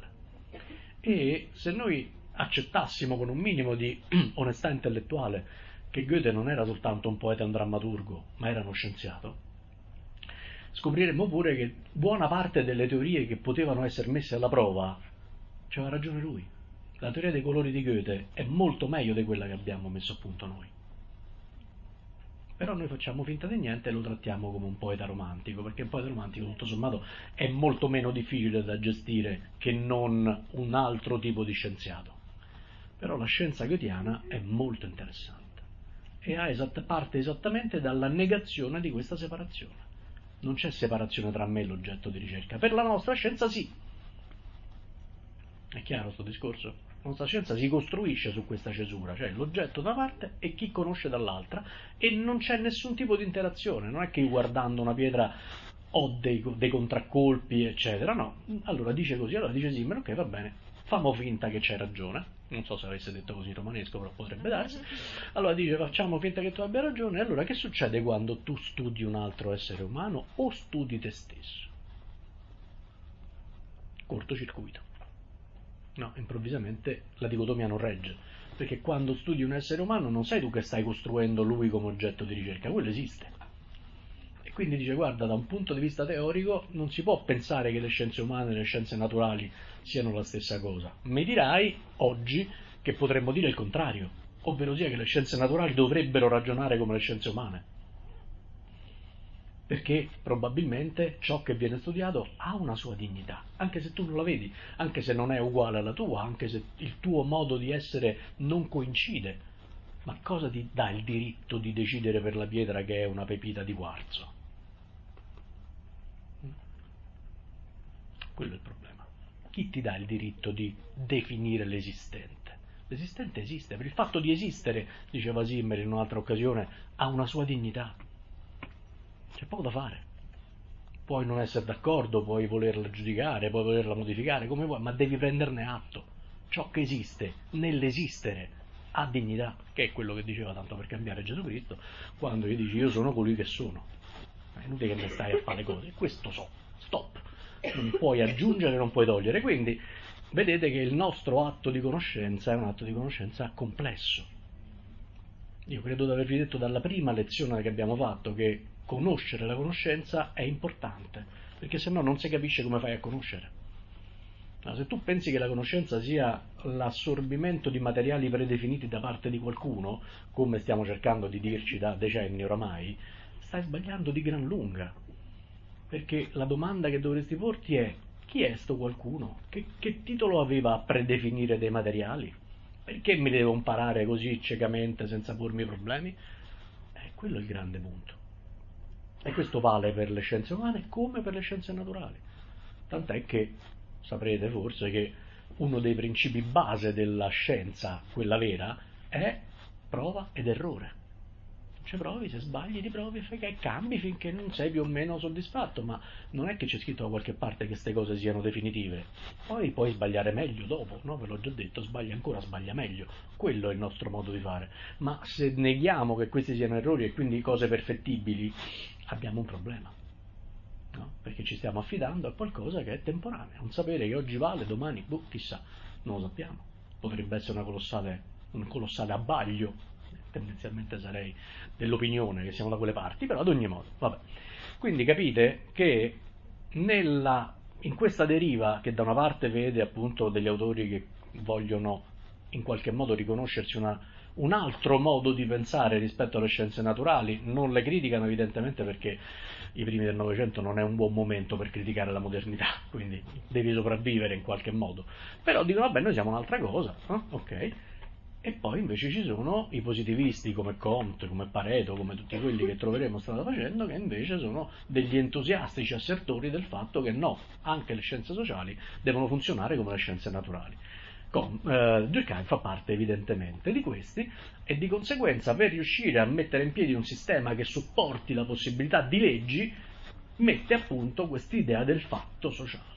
E se noi accettassimo con un minimo di onestà intellettuale che Goethe non era soltanto un poeta e un drammaturgo, ma era uno scienziato, scopriremmo pure che buona parte delle teorie che potevano essere messe alla prova c'aveva ragione lui. La teoria dei colori di Goethe è molto meglio di quella che abbiamo messo a punto noi. Però noi facciamo finta di niente e lo trattiamo come un poeta romantico, perché un poeta romantico tutto sommato è molto meno difficile da gestire che non un altro tipo di scienziato. Però la scienza goethiana è molto interessante. e ha esatt- parte esattamente dalla negazione di questa separazione. Non c'è separazione tra me e l'oggetto di ricerca. Per la nostra scienza sì. È chiaro sto discorso? La nostra scienza si costruisce su questa cesura, cioè l'oggetto da una parte e chi conosce dall'altra, e non c'è nessun tipo di interazione. Non è che io guardando una pietra ho dei, dei contraccolpi, eccetera. No. Allora dice così, allora dice sì, ma ok, va bene, famo finta che c'hai ragione. Non so se avesse detto così in romanesco, però potrebbe darsi. Allora dice, facciamo finta che tu abbia ragione. E allora che succede quando tu studi un altro essere umano o studi te stesso? Cortocircuito. No, improvvisamente la dicotomia non regge, perché quando studi un essere umano non sei tu che stai costruendo lui come oggetto di ricerca, quello esiste. E quindi dice, guarda, da un punto di vista teorico non si può pensare che le scienze umane e le scienze naturali siano la stessa cosa. Mi dirai oggi che potremmo dire il contrario, ovvero sia che le scienze naturali dovrebbero ragionare come le scienze umane, perché probabilmente ciò che viene studiato ha una sua dignità, anche se tu non la vedi, anche se non è uguale alla tua, anche se il tuo modo di essere non coincide. Ma cosa ti dà il diritto di decidere per la pietra che è una pepita di quarzo? Quello è il problema. Chi ti dà il diritto di definire l'esistente? L'esistente esiste, per il fatto di esistere, diceva Zimmer in un'altra occasione, ha una sua dignità. C'è poco da fare. Puoi non essere d'accordo, puoi volerla giudicare, puoi volerla modificare, come vuoi, ma devi prenderne atto. Ciò che esiste nell'esistere ha dignità, che è quello che diceva, tanto per cambiare, Gesù Cristo, quando gli dici io sono colui che sono. È inutile che ne stai a fare le cose, questo so, stop. Non puoi aggiungere, non puoi togliere. Quindi vedete che il nostro atto di conoscenza è un atto di conoscenza complesso. Io credo di avervi detto dalla prima lezione che abbiamo fatto che conoscere la conoscenza è importante, perché se no non si capisce come fai a conoscere. No, se tu pensi che la conoscenza sia l'assorbimento di materiali predefiniti da parte di qualcuno, come stiamo cercando di dirci da decenni oramai, stai sbagliando di gran lunga, perché la domanda che dovresti porti è: chi è sto qualcuno? Che, che titolo aveva a predefinire dei materiali? Perché mi devo imparare così ciecamente senza pormi problemi? Eh, quello è il grande punto. E questo vale per le scienze umane come per le scienze naturali. Tant'è che saprete forse che uno dei principi base della scienza, quella vera, è prova ed errore. Ci provi, se sbagli ti provi e cambi finché non sei più o meno soddisfatto, ma non è che c'è scritto da qualche parte che queste cose siano definitive. Poi puoi sbagliare meglio dopo, no? Ve l'ho già detto, sbaglia ancora, sbaglia meglio. Quello è il nostro modo di fare. Ma se neghiamo che questi siano errori e quindi cose perfettibili, abbiamo un problema. No? Perché ci stiamo affidando a qualcosa che è temporanea. Un sapere che oggi vale, domani, boh, chissà, non lo sappiamo. Potrebbe essere una colossale, un colossale abbaglio. Tendenzialmente sarei dell'opinione che siamo da quelle parti, però ad ogni modo, vabbè. Quindi capite che nella, in questa deriva che da una parte vede appunto degli autori che vogliono in qualche modo riconoscersi una, un altro modo di pensare rispetto alle scienze naturali, non le criticano evidentemente perché i primi del Novecento non è un buon momento per criticare la modernità, quindi devi sopravvivere in qualche modo, però dicono vabbè noi siamo un'altra cosa, eh? Ok. E poi invece ci sono i positivisti come Comte, come Pareto, come tutti quelli che troveremo strada facendo, che invece sono degli entusiastici assertori del fatto che no, anche le scienze sociali devono funzionare come le scienze naturali. Com, eh, Durkheim fa parte evidentemente di questi e di conseguenza per riuscire a mettere in piedi un sistema che supporti la possibilità di leggi mette appunto quest'idea del fatto sociale.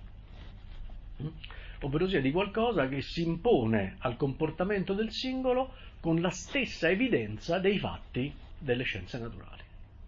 Ovvero sia di qualcosa che si impone al comportamento del singolo con la stessa evidenza dei fatti delle scienze naturali.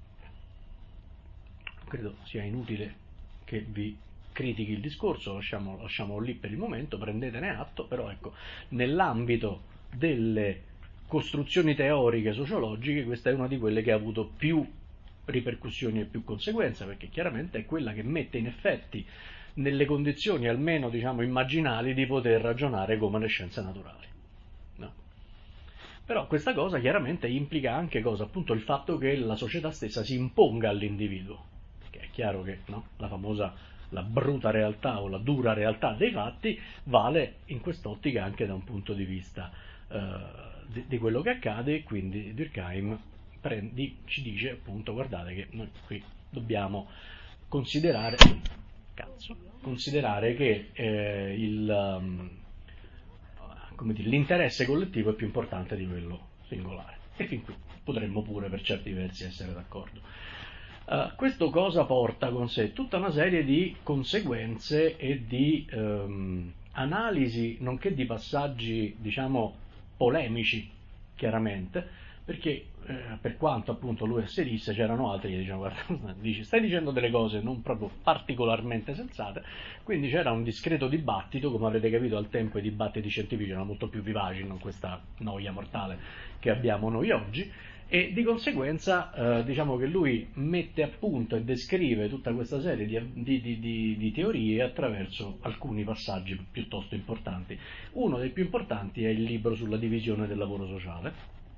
Credo sia inutile che vi critichi il discorso, lasciamo, lasciamolo lì per il momento, prendetene atto, però ecco, nell'ambito delle costruzioni teoriche sociologiche questa è una di quelle che ha avuto più ripercussioni e più conseguenze, perché chiaramente è quella che mette in effetti nelle condizioni almeno diciamo immaginali di poter ragionare come le scienze naturali, no? Però questa cosa chiaramente implica anche cosa? Appunto il fatto che la società stessa si imponga all'individuo, perché è chiaro che no? la famosa, la bruta realtà o la dura realtà dei fatti vale in quest'ottica anche da un punto di vista eh, di, di quello che accade, e quindi Durkheim prendi, ci dice appunto guardate che noi qui dobbiamo considerare cazzo, considerare che eh, il, um, come dire, l'interesse collettivo è più importante di quello singolare, e fin qui potremmo pure per certi versi essere d'accordo. Uh, questo cosa porta con sé? Tutta una serie di conseguenze e di um, analisi, nonché di passaggi, diciamo, polemici, chiaramente, perché eh, per quanto appunto lui asserisse, c'erano altri che dicevano guarda, dici, stai dicendo delle cose non proprio particolarmente sensate, quindi c'era un discreto dibattito, come avrete capito al tempo i dibattiti scientifici erano molto più vivaci, non questa noia mortale che abbiamo noi oggi, e di conseguenza eh, diciamo che lui mette a punto e descrive tutta questa serie di, di, di, di, di teorie attraverso alcuni passaggi piuttosto importanti. Uno dei più importanti è il libro sulla divisione del lavoro sociale,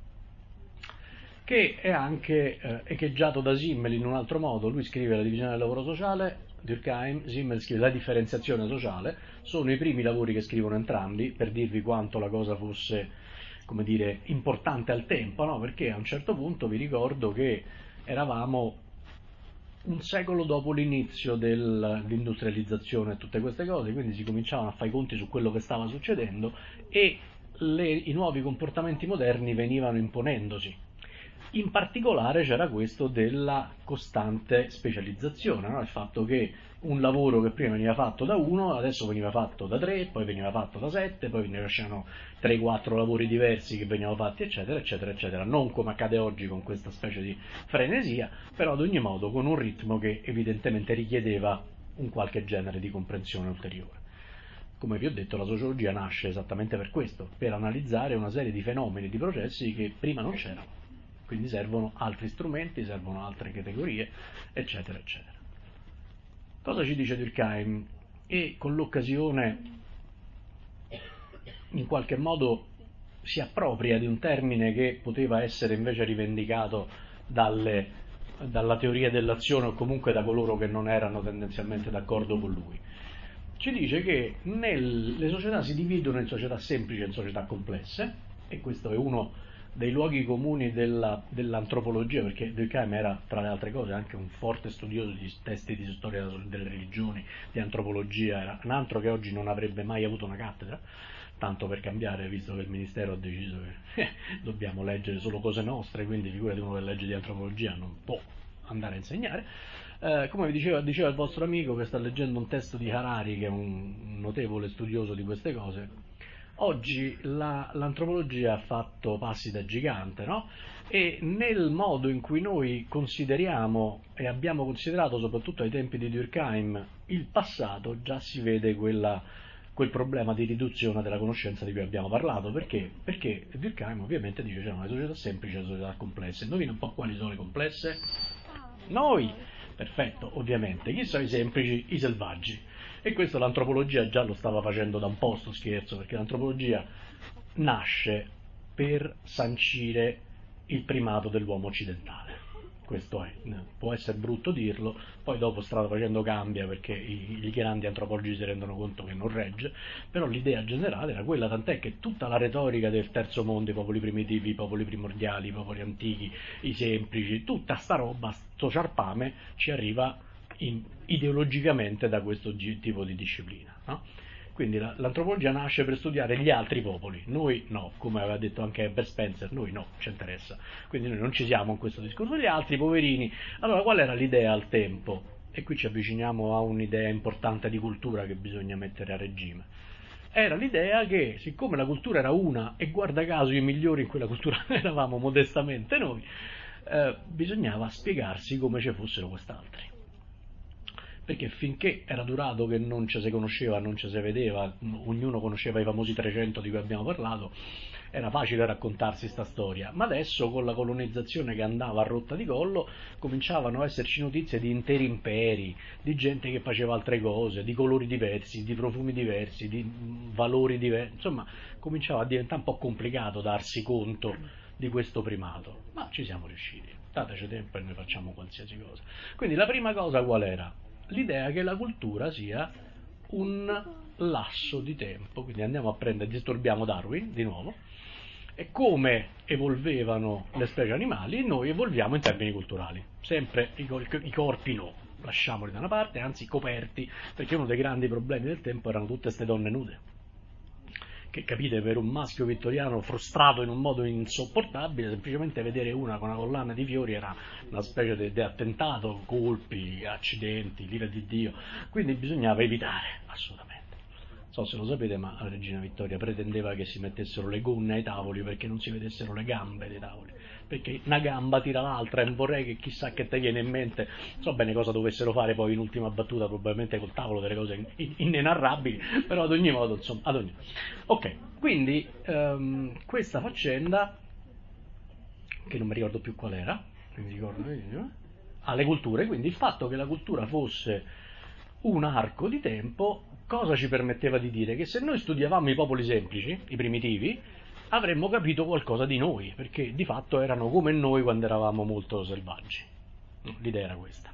che è anche eh, echeggiato da Simmel in un altro modo. Lui scrive la divisione del lavoro sociale, Durkheim, Simmel scrive la differenziazione sociale. Sono i primi lavori che scrivono entrambi, per dirvi quanto la cosa fosse, come dire, importante al tempo, no? Perché a un certo punto vi ricordo che eravamo un secolo dopo l'inizio dell'industrializzazione e tutte queste cose, quindi si cominciavano a fare i conti su quello che stava succedendo e le, i nuovi comportamenti moderni venivano imponendosi. In particolare c'era questo della costante specializzazione, no? Il fatto che un lavoro che prima veniva fatto da uno, adesso veniva fatto da tre, poi veniva fatto da sette, poi ne nascevano tre quattro lavori diversi che venivano fatti, eccetera, eccetera, eccetera. Non come accade oggi con questa specie di frenesia, però ad ogni modo con un ritmo che evidentemente richiedeva un qualche genere di comprensione ulteriore. Come vi ho detto, la sociologia nasce esattamente per questo, per analizzare una serie di fenomeni, di processi che prima non c'erano. Quindi servono altri strumenti, servono altre categorie, eccetera, eccetera. Cosa ci dice Durkheim? E con l'occasione, in qualche modo, si appropria di un termine che poteva essere invece rivendicato dalle, dalla teoria dell'azione o comunque da coloro che non erano tendenzialmente d'accordo con lui. Ci dice che nel, le società si dividono in società semplici e in società complesse, e questo è uno dei luoghi comuni della, dell'antropologia, perché Durkheim era, tra le altre cose, anche un forte studioso di testi di storia delle religioni, di antropologia, era un altro che oggi non avrebbe mai avuto una cattedra, tanto per cambiare, visto che il Ministero ha deciso che eh, dobbiamo leggere solo cose nostre, quindi figurati uno che legge di antropologia non può andare a insegnare. Eh, come vi diceva, diceva il vostro amico che sta leggendo un testo di Harari, che è un notevole studioso di queste cose, oggi la, l'antropologia ha fatto passi da gigante, no? E nel modo in cui noi consideriamo e abbiamo considerato, soprattutto ai tempi di Durkheim, il passato, già si vede quella, quel problema di riduzione della conoscenza di cui abbiamo parlato. Perché? Perché Durkheim ovviamente dice che c'erano le società semplici e le società complesse. Indovina un po' quali sono le complesse? Noi! Perfetto, ovviamente. Chi sono i semplici? I selvaggi. E questo l'antropologia già lo stava facendo da un po', sto scherzo, perché l'antropologia nasce per sancire il primato dell'uomo occidentale. Questo è, può essere brutto dirlo, poi dopo strada facendo cambia perché i, i grandi antropologi si rendono conto che non regge, però l'idea generale era quella, tant'è che tutta la retorica del terzo mondo, i popoli primitivi, i popoli primordiali, i popoli antichi, i semplici, tutta sta roba, sto ciarpame ci arriva in, ideologicamente da questo tipo di disciplina, no? Quindi la, l'antropologia nasce per studiare gli altri popoli, noi no, come aveva detto anche Herbert Spencer, noi no, ci interessa, quindi noi non ci siamo in questo discorso, gli altri poverini. Allora qual era l'idea al tempo? E qui ci avviciniamo a un'idea importante di cultura che bisogna mettere a regime. Era l'idea che, siccome la cultura era una, e guarda caso i migliori in quella cultura eravamo modestamente noi, eh, bisognava spiegarsi come ci fossero quest'altri. Perché finché era durato che non ci si conosceva, non ci si vedeva, ognuno conosceva i famosi trecento di cui abbiamo parlato, era facile raccontarsi sta storia. Ma adesso, con la colonizzazione che andava a rotta di collo, cominciavano a esserci notizie di interi imperi, di gente che faceva altre cose, di colori diversi, di profumi diversi, di valori diversi, insomma cominciava a diventare un po' complicato darsi conto di questo primato, ma ci siamo riusciti. Dateci tempo e noi facciamo qualsiasi cosa. Quindi la prima cosa qual era? L'idea che la cultura sia un lasso di tempo, quindi andiamo a prendere, disturbiamo Darwin di nuovo, E come evolvevano le specie animali, noi evolviamo in termini culturali. Sempre i, i corpi no, lasciamoli da una parte, anzi coperti, perché uno dei grandi problemi del tempo erano tutte queste donne nude. Che capite, per un maschio vittoriano frustrato in un modo insopportabile, semplicemente vedere una con una collana di fiori era una specie di attentato, colpi, accidenti, l'ira di Dio. Quindi bisognava evitare, assolutamente. Non so se lo sapete, ma la regina Vittoria pretendeva che si mettessero le gonne ai tavoli perché non si vedessero le gambe dei tavoli, perché una gamba tira l'altra e non vorrei che chissà che te viene in mente, non so bene cosa dovessero fare poi in ultima battuta, probabilmente col tavolo delle cose inenarrabili, però ad ogni modo, insomma, ad ogni... Ok, quindi um, questa faccenda, che non mi ricordo più qual era, mi ricordo, ah, le culture, quindi il fatto che la cultura fosse un arco di tempo, cosa ci permetteva di dire? Che se noi studiavamo i popoli semplici, i primitivi, avremmo capito qualcosa di noi, perché di fatto erano come noi quando eravamo molto selvaggi. L'idea era questa.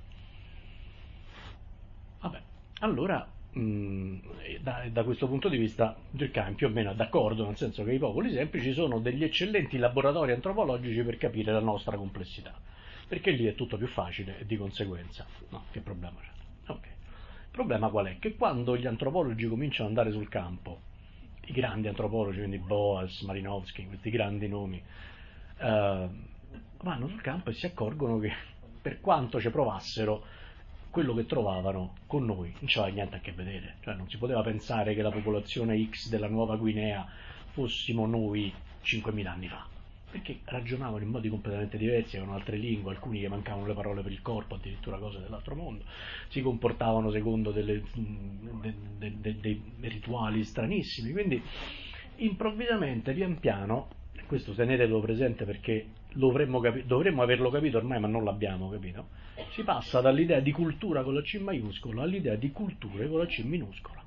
Vabbè, allora, mh, da, da questo punto di vista Durkheim più o meno è d'accordo, nel senso che i popoli semplici sono degli eccellenti laboratori antropologici per capire la nostra complessità, perché lì è tutto più facile e di conseguenza, no, che problema c'è? Ok. Il problema qual è? Che quando gli antropologi cominciano ad andare sul campo, i grandi antropologi, quindi Boas, Malinowski, questi grandi nomi, eh, vanno sul campo e si accorgono che per quanto ci provassero, quello che trovavano con noi non c'aveva niente a che vedere, cioè non si poteva pensare che la popolazione X della Nuova Guinea fossimo noi cinquemila anni fa, perché ragionavano in modi completamente diversi, avevano altre lingue, alcuni che mancavano le parole per il corpo, addirittura cose dell'altro mondo, si comportavano secondo delle, de, de, de, dei rituali stranissimi, quindi improvvisamente, pian piano, questo tenetelo presente perché lo dovremmo, capi- dovremmo averlo capito ormai ma non l'abbiamo capito, si passa dall'idea di cultura con la C maiuscola all'idea di culture con la C minuscola,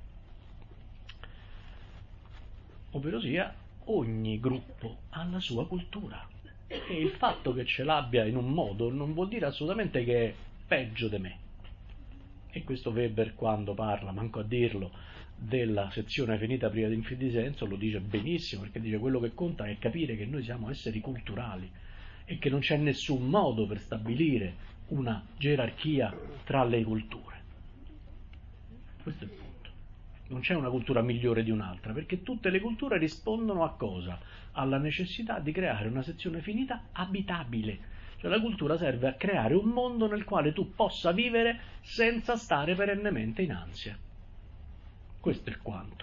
ovvero sia ogni gruppo ha la sua cultura e il fatto che ce l'abbia in un modo non vuol dire assolutamente che è peggio di me. E questo Weber, quando parla, manco a dirlo, della sezione finita prima di In fin di senso, lo dice benissimo, perché dice quello che conta è capire che noi siamo esseri culturali e che non c'è nessun modo per stabilire una gerarchia tra le culture. Questo è il punto. Non c'è una cultura migliore di un'altra, perché tutte le culture rispondono a cosa? Alla necessità di creare una sezione finita abitabile. Cioè la cultura serve a creare un mondo nel quale tu possa vivere senza stare perennemente in ansia. Questo è il quanto.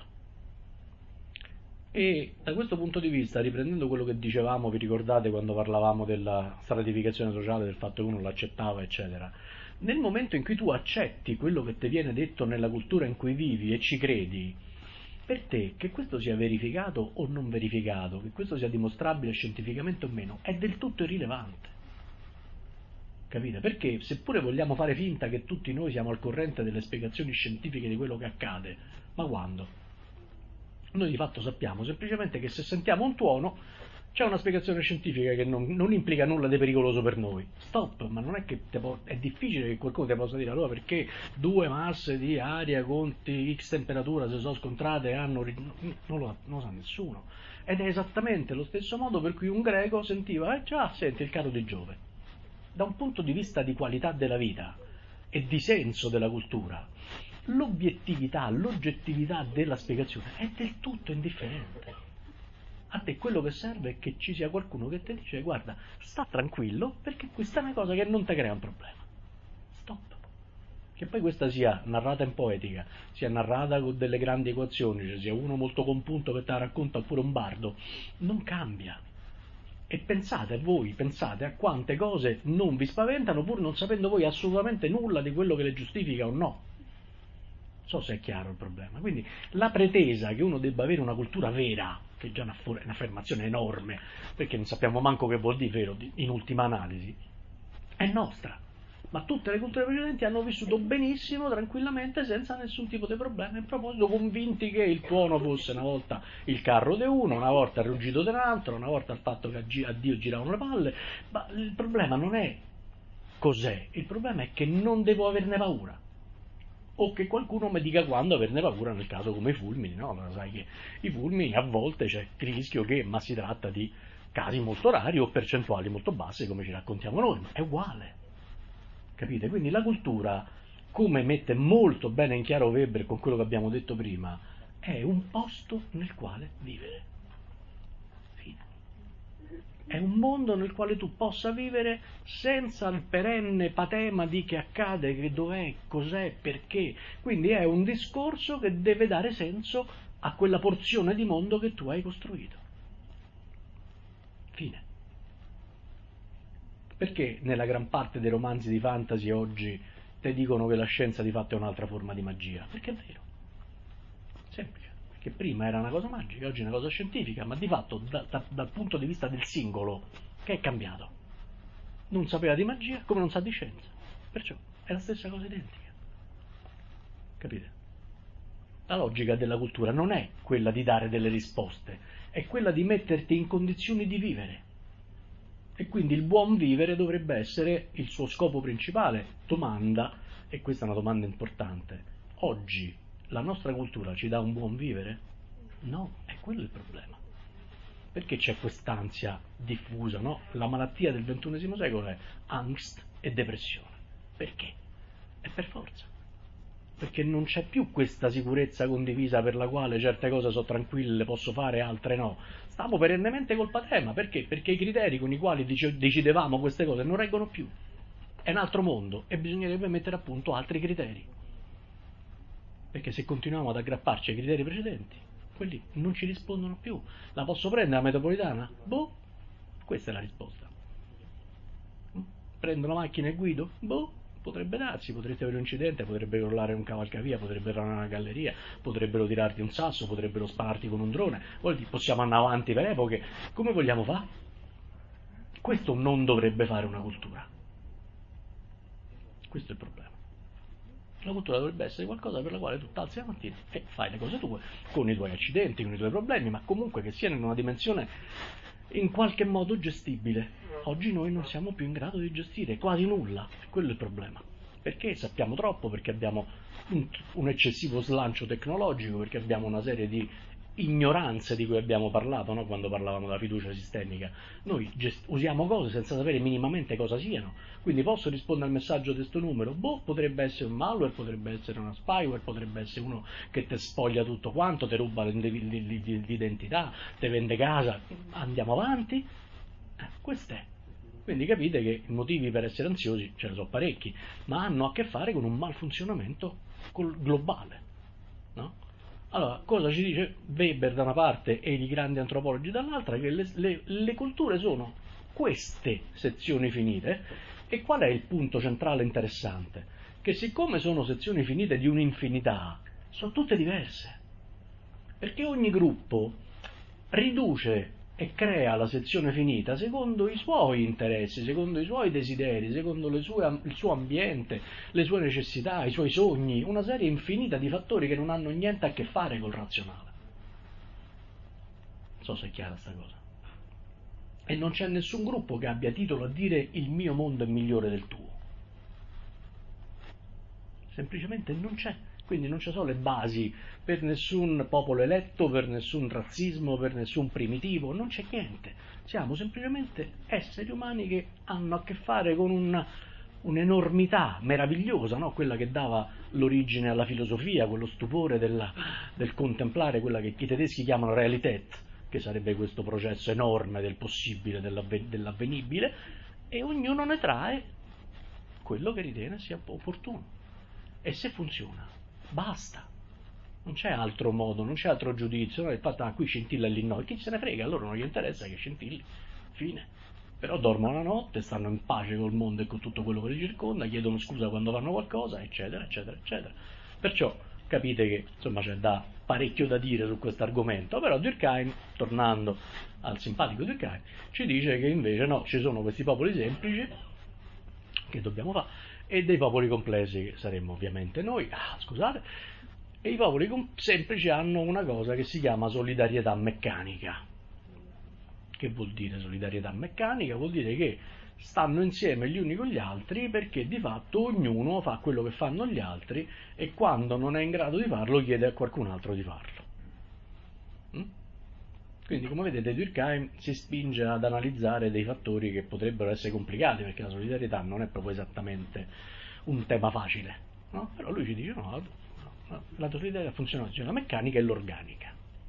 E da questo punto di vista, riprendendo quello che dicevamo, vi ricordate quando parlavamo della stratificazione sociale, del fatto che uno l'accettava, eccetera, nel momento in cui tu accetti quello che ti viene detto nella cultura in cui vivi e ci credi, per te, che questo sia verificato o non verificato, che questo sia dimostrabile scientificamente o meno, è del tutto irrilevante. Capite? Perché seppure vogliamo fare finta che tutti noi siamo al corrente delle spiegazioni scientifiche di quello che accade, ma quando? Noi di fatto sappiamo semplicemente che se sentiamo un tuono c'è una spiegazione scientifica che non, non implica nulla di pericoloso per noi. Stop, ma non è che te po- è difficile che qualcuno ti possa dire allora perché due masse di aria con X temperatura si sono scontrate e hanno... Non lo, non lo sa nessuno. Ed è esattamente lo stesso modo per cui un greco sentiva, eh già, senti il carro di Giove. Da un punto di vista di qualità della vita e di senso della cultura, l'obiettività, l'oggettività della spiegazione è del tutto indifferente. A te quello che serve è che ci sia qualcuno che ti dice guarda, sta tranquillo perché questa è una cosa che non ti crea un problema. Stop. Che poi questa sia narrata in poetica, sia narrata con delle grandi equazioni, cioè sia uno molto compunto che te la racconta oppure un bardo, non cambia. E pensate voi, pensate a quante cose non vi spaventano pur non sapendo voi assolutamente nulla di quello che le giustifica o no. Non so se è chiaro il problema. Quindi la pretesa che uno debba avere una cultura vera, che è già un'affermazione enorme, perché non sappiamo manco che vuol dire vero in ultima analisi, è nostra. Ma tutte le culture precedenti hanno vissuto benissimo, tranquillamente, senza nessun tipo di problema, in proposito convinti che il tuono fosse una volta il carro di uno, una volta il ruggito dell'altro, una volta il fatto che a Dio giravano le palle. Ma il problema non è cos'è, il problema è che non devo averne paura. o che qualcuno mi dica quando averne paura nel caso come i fulmini, no? Ma sai che i fulmini a volte c'è il rischio che, ma si tratta di casi molto rari o percentuali molto basse come ci raccontiamo noi, ma è uguale, capite? Quindi la cultura, come mette molto bene in chiaro Weber con quello che abbiamo detto prima, è un posto nel quale vivere. Fine. È un mondo nel quale tu possa vivere senza il perenne patema di che accade, che dov'è, cos'è, perché. Quindi è un discorso che deve dare senso a quella porzione di mondo che tu hai costruito. Fine. Perché nella gran parte dei romanzi di fantasy oggi ti dicono che la scienza di fatto è un'altra forma di magia? Perché è vero. Semplice. Perché prima era una cosa magica, oggi è una cosa scientifica, ma di fatto da, da, dal punto di vista del singolo, che è cambiato? Non sapeva di magia come non sa di scienza. Perciò è la stessa cosa identica. Capite? La logica della cultura non è quella di dare delle risposte, è quella di metterti in condizioni di vivere. E quindi il buon vivere dovrebbe essere il suo scopo principale. Domanda, e questa è una domanda importante, oggi la nostra cultura ci dà un buon vivere? No, è quello il problema. Perché c'è quest'ansia diffusa, no? La malattia del ventunesimo secolo è angst e depressione. Perché? È per forza. Perché non c'è più questa sicurezza condivisa per la quale certe cose sono tranquille, le posso fare, altre no. Stiamo perennemente col patema. Perché? Perché i criteri con i quali decidevamo queste cose non reggono più. È un altro mondo e bisognerebbe mettere a punto altri criteri. Perché se continuiamo ad aggrapparci ai criteri precedenti, quelli non ci rispondono più. La posso prendere la metropolitana? Boh, questa è la risposta. Prendo la macchina e guido? Boh, potrebbe darsi, potreste avere un incidente, potrebbe crollare un cavalcavia, potrebbe crollare una galleria, potrebbero tirarti un sasso, potrebbero spararti con un drone, possiamo andare avanti per epoche. Come vogliamo fare? Questo non dovrebbe fare una cultura. Questo è il problema. La cultura dovrebbe essere qualcosa per la quale tu t'alzi la mattina e fai le cose tue, con i tuoi accidenti, con i tuoi problemi, ma comunque che siano in una dimensione in qualche modo gestibile. Oggi noi non siamo più in grado di gestire quasi nulla, quello è il problema. Perché sappiamo troppo, perché abbiamo un, un eccessivo slancio tecnologico, perché abbiamo una serie di ignoranze di cui abbiamo parlato, no? Quando parlavamo della fiducia sistemica. Noi gest- usiamo cose senza sapere minimamente cosa siano. Quindi posso rispondere al messaggio di questo numero? Boh, potrebbe essere un malware, potrebbe essere una spyware, potrebbe essere uno che ti spoglia tutto quanto, ti ruba l'identità, ti vende casa. Andiamo avanti? Eh, questo è. Quindi capite che i motivi per essere ansiosi ce ne sono parecchi, ma hanno a che fare con un malfunzionamento globale, no? Allora, cosa ci dice Weber da una parte e i grandi antropologi dall'altra? Che le, le, le culture sono queste sezioni finite. E qual è il punto centrale interessante? Che siccome sono sezioni finite di un'infinità, sono tutte diverse. Perché ogni gruppo riduce e crea la sezione finita secondo i suoi interessi, secondo i suoi desideri, secondo le sue, il suo ambiente, le sue necessità, i suoi sogni, una serie infinita di fattori che non hanno niente a che fare col razionale. Non so se è chiara sta cosa. E non c'è nessun gruppo che abbia titolo a dire il mio mondo è migliore del tuo. Semplicemente non c'è. Quindi non ci sono le basi per nessun popolo eletto, per nessun razzismo, per nessun primitivo, non c'è niente. Siamo semplicemente esseri umani che hanno a che fare con una, un'enormità meravigliosa, no? Quella che dava l'origine alla filosofia, quello stupore della, del contemplare quella che i tedeschi chiamano Realität, che sarebbe questo processo enorme del possibile, dell'avvenibile, e ognuno ne trae quello che ritiene sia opportuno. E se funziona, basta, non c'è altro modo, non c'è altro giudizio. No? Il fatto, ah, qui scintilla l'Illinois, chi se ne frega, a loro non gli interessa che scintilli, fine. Però dormono la notte, stanno in pace col mondo e con tutto quello che li circonda, chiedono scusa quando fanno qualcosa, eccetera, eccetera, eccetera. Perciò capite che insomma c'è da parecchio da dire su questo argomento, però Durkheim, tornando al simpatico Durkheim, ci dice che invece no, ci sono questi popoli semplici che dobbiamo fare e dei popoli complessi che saremmo ovviamente noi, ah, scusate, e i popoli semplici hanno una cosa che si chiama solidarietà meccanica. Che vuol dire solidarietà meccanica? Vuol dire che stanno insieme gli uni con gli altri perché di fatto ognuno fa quello che fanno gli altri e quando non è in grado di farlo chiede a qualcun altro di farlo. Mm? Quindi come vedete Durkheim si spinge ad analizzare dei fattori che potrebbero essere complicati perché la solidarietà non è proprio esattamente un tema facile, no? Però lui ci dice no, no, no la solidarietà funziona così, la meccanica e l'organica.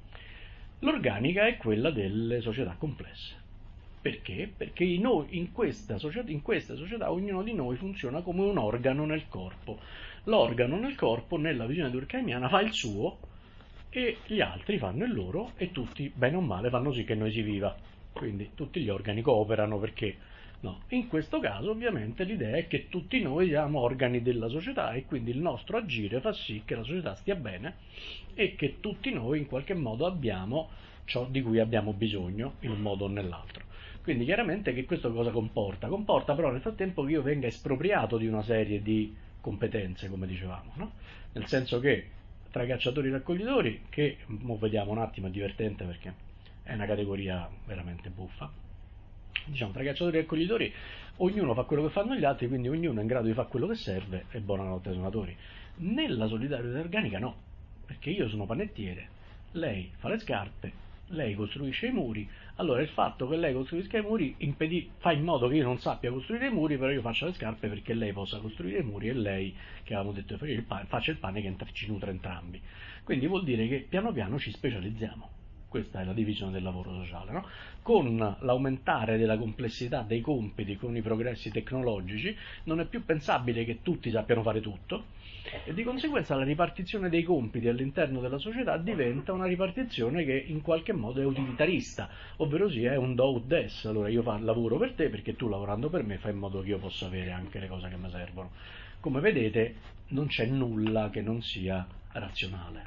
L'organica è quella delle società complesse. Perché? Perché noi in questa, società, in questa società ognuno di noi funziona come un organo nel corpo. L'organo nel corpo, nella visione durkheimiana, fa il suo e gli altri fanno il loro e tutti, bene o male, fanno sì che noi si viva. Quindi tutti gli organi cooperano perché no. In questo caso ovviamente l'idea è che tutti noi siamo organi della società e quindi il nostro agire fa sì che la società stia bene e che tutti noi in qualche modo abbiamo ciò di cui abbiamo bisogno in un modo o nell'altro. Quindi chiaramente che questo cosa comporta? Comporta però nel frattempo che io venga espropriato di una serie di competenze, come dicevamo, no? Nel senso che tra i cacciatori e i raccoglitori, che mo vediamo un attimo, è divertente perché è una categoria veramente buffa, diciamo tra i cacciatori e i raccoglitori ognuno fa quello che fanno gli altri, quindi ognuno è in grado di fare quello che serve e buonanotte suonatori. Nella solidarietà organica no, perché io sono panettiere, lei fa le scarpe, lei costruisce i muri, allora il fatto che lei costruisca i muri impedì, fa in modo che io non sappia costruire i muri, però io faccia le scarpe perché lei possa costruire i muri e lei, che avevamo detto di fare, faccia il pane che ci nutre entrambi. Quindi vuol dire che piano piano ci specializziamo. Questa è la divisione del lavoro sociale, no? Con l'aumentare della complessità dei compiti, con i progressi tecnologici, non è più pensabile che tutti sappiano fare tutto e di conseguenza la ripartizione dei compiti all'interno della società diventa una ripartizione che in qualche modo è utilitarista, ovvero sia è un do ut des, allora io fa, lavoro per te perché tu lavorando per me fai in modo che io possa avere anche le cose che mi servono. Come vedete non c'è nulla che non sia razionale,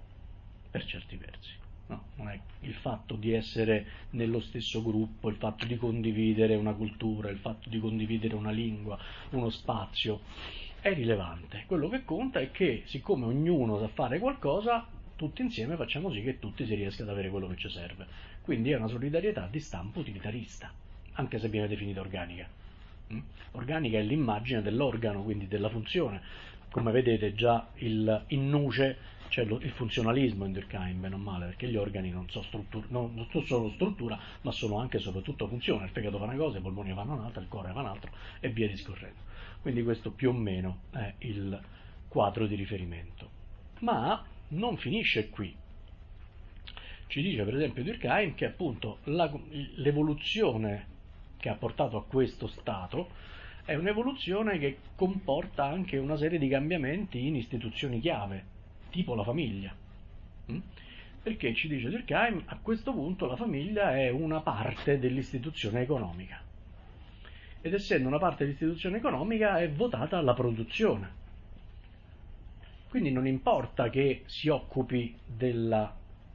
per certi versi. No, non è il fatto di essere nello stesso gruppo, il fatto di condividere una cultura, il fatto di condividere una lingua, uno spazio, è rilevante. Quello che conta è che, siccome ognuno sa fare qualcosa, tutti insieme facciamo sì che tutti si riesca ad avere quello che ci serve. Quindi è una solidarietà di stampo utilitarista, anche se viene definita organica. Mm? Organica è l'immagine dell'organo, quindi della funzione. Come vedete già il, in nuce c'è il funzionalismo in Durkheim, bene o male, perché gli organi non sono, struttura, non, non sono solo struttura, ma sono anche e soprattutto funzione. Il fegato fa una cosa, i polmoni fanno un'altra, il cuore fa un'altra e via discorrendo. Quindi questo più o meno è il quadro di riferimento. Ma non finisce qui. Ci dice per esempio Durkheim che appunto la, l'evoluzione che ha portato a questo stato è un'evoluzione che comporta anche una serie di cambiamenti in istituzioni chiave, tipo la famiglia. Perché ci dice Durkheim, a questo punto la famiglia è una parte dell'istituzione economica. Ed essendo una parte dell'istituzione economica è votata alla produzione. Quindi non importa che si occupi della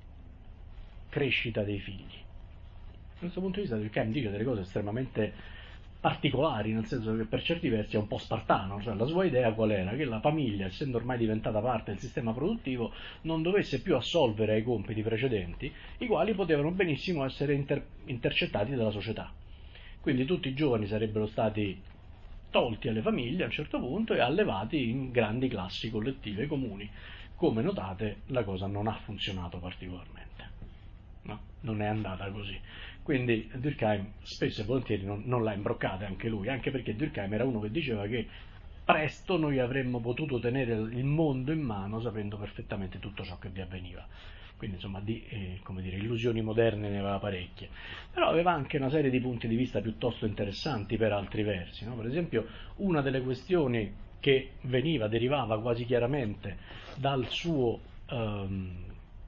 crescita dei figli. Da questo punto di vista Durkheim dice delle cose estremamente particolari, nel senso che per certi versi è un po' spartano, cioè la sua idea qual era? Che la famiglia, essendo ormai diventata parte del sistema produttivo, non dovesse più assolvere ai compiti precedenti, i quali potevano benissimo essere inter- intercettati dalla società. Quindi tutti i giovani sarebbero stati tolti alle famiglie a un certo punto e allevati in grandi classi collettive comuni. Come notate, la cosa non ha funzionato particolarmente, no? Non è andata così. Quindi Durkheim spesso e volentieri non, non l'ha imbroccata anche lui, anche perché Durkheim era uno che diceva che presto noi avremmo potuto tenere il mondo in mano sapendo perfettamente tutto ciò che vi avveniva. Quindi insomma di eh, come dire, illusioni moderne ne aveva parecchie, però aveva anche una serie di punti di vista piuttosto interessanti per altri versi, no? Per esempio una delle questioni che veniva, derivava quasi chiaramente dal suo ehm,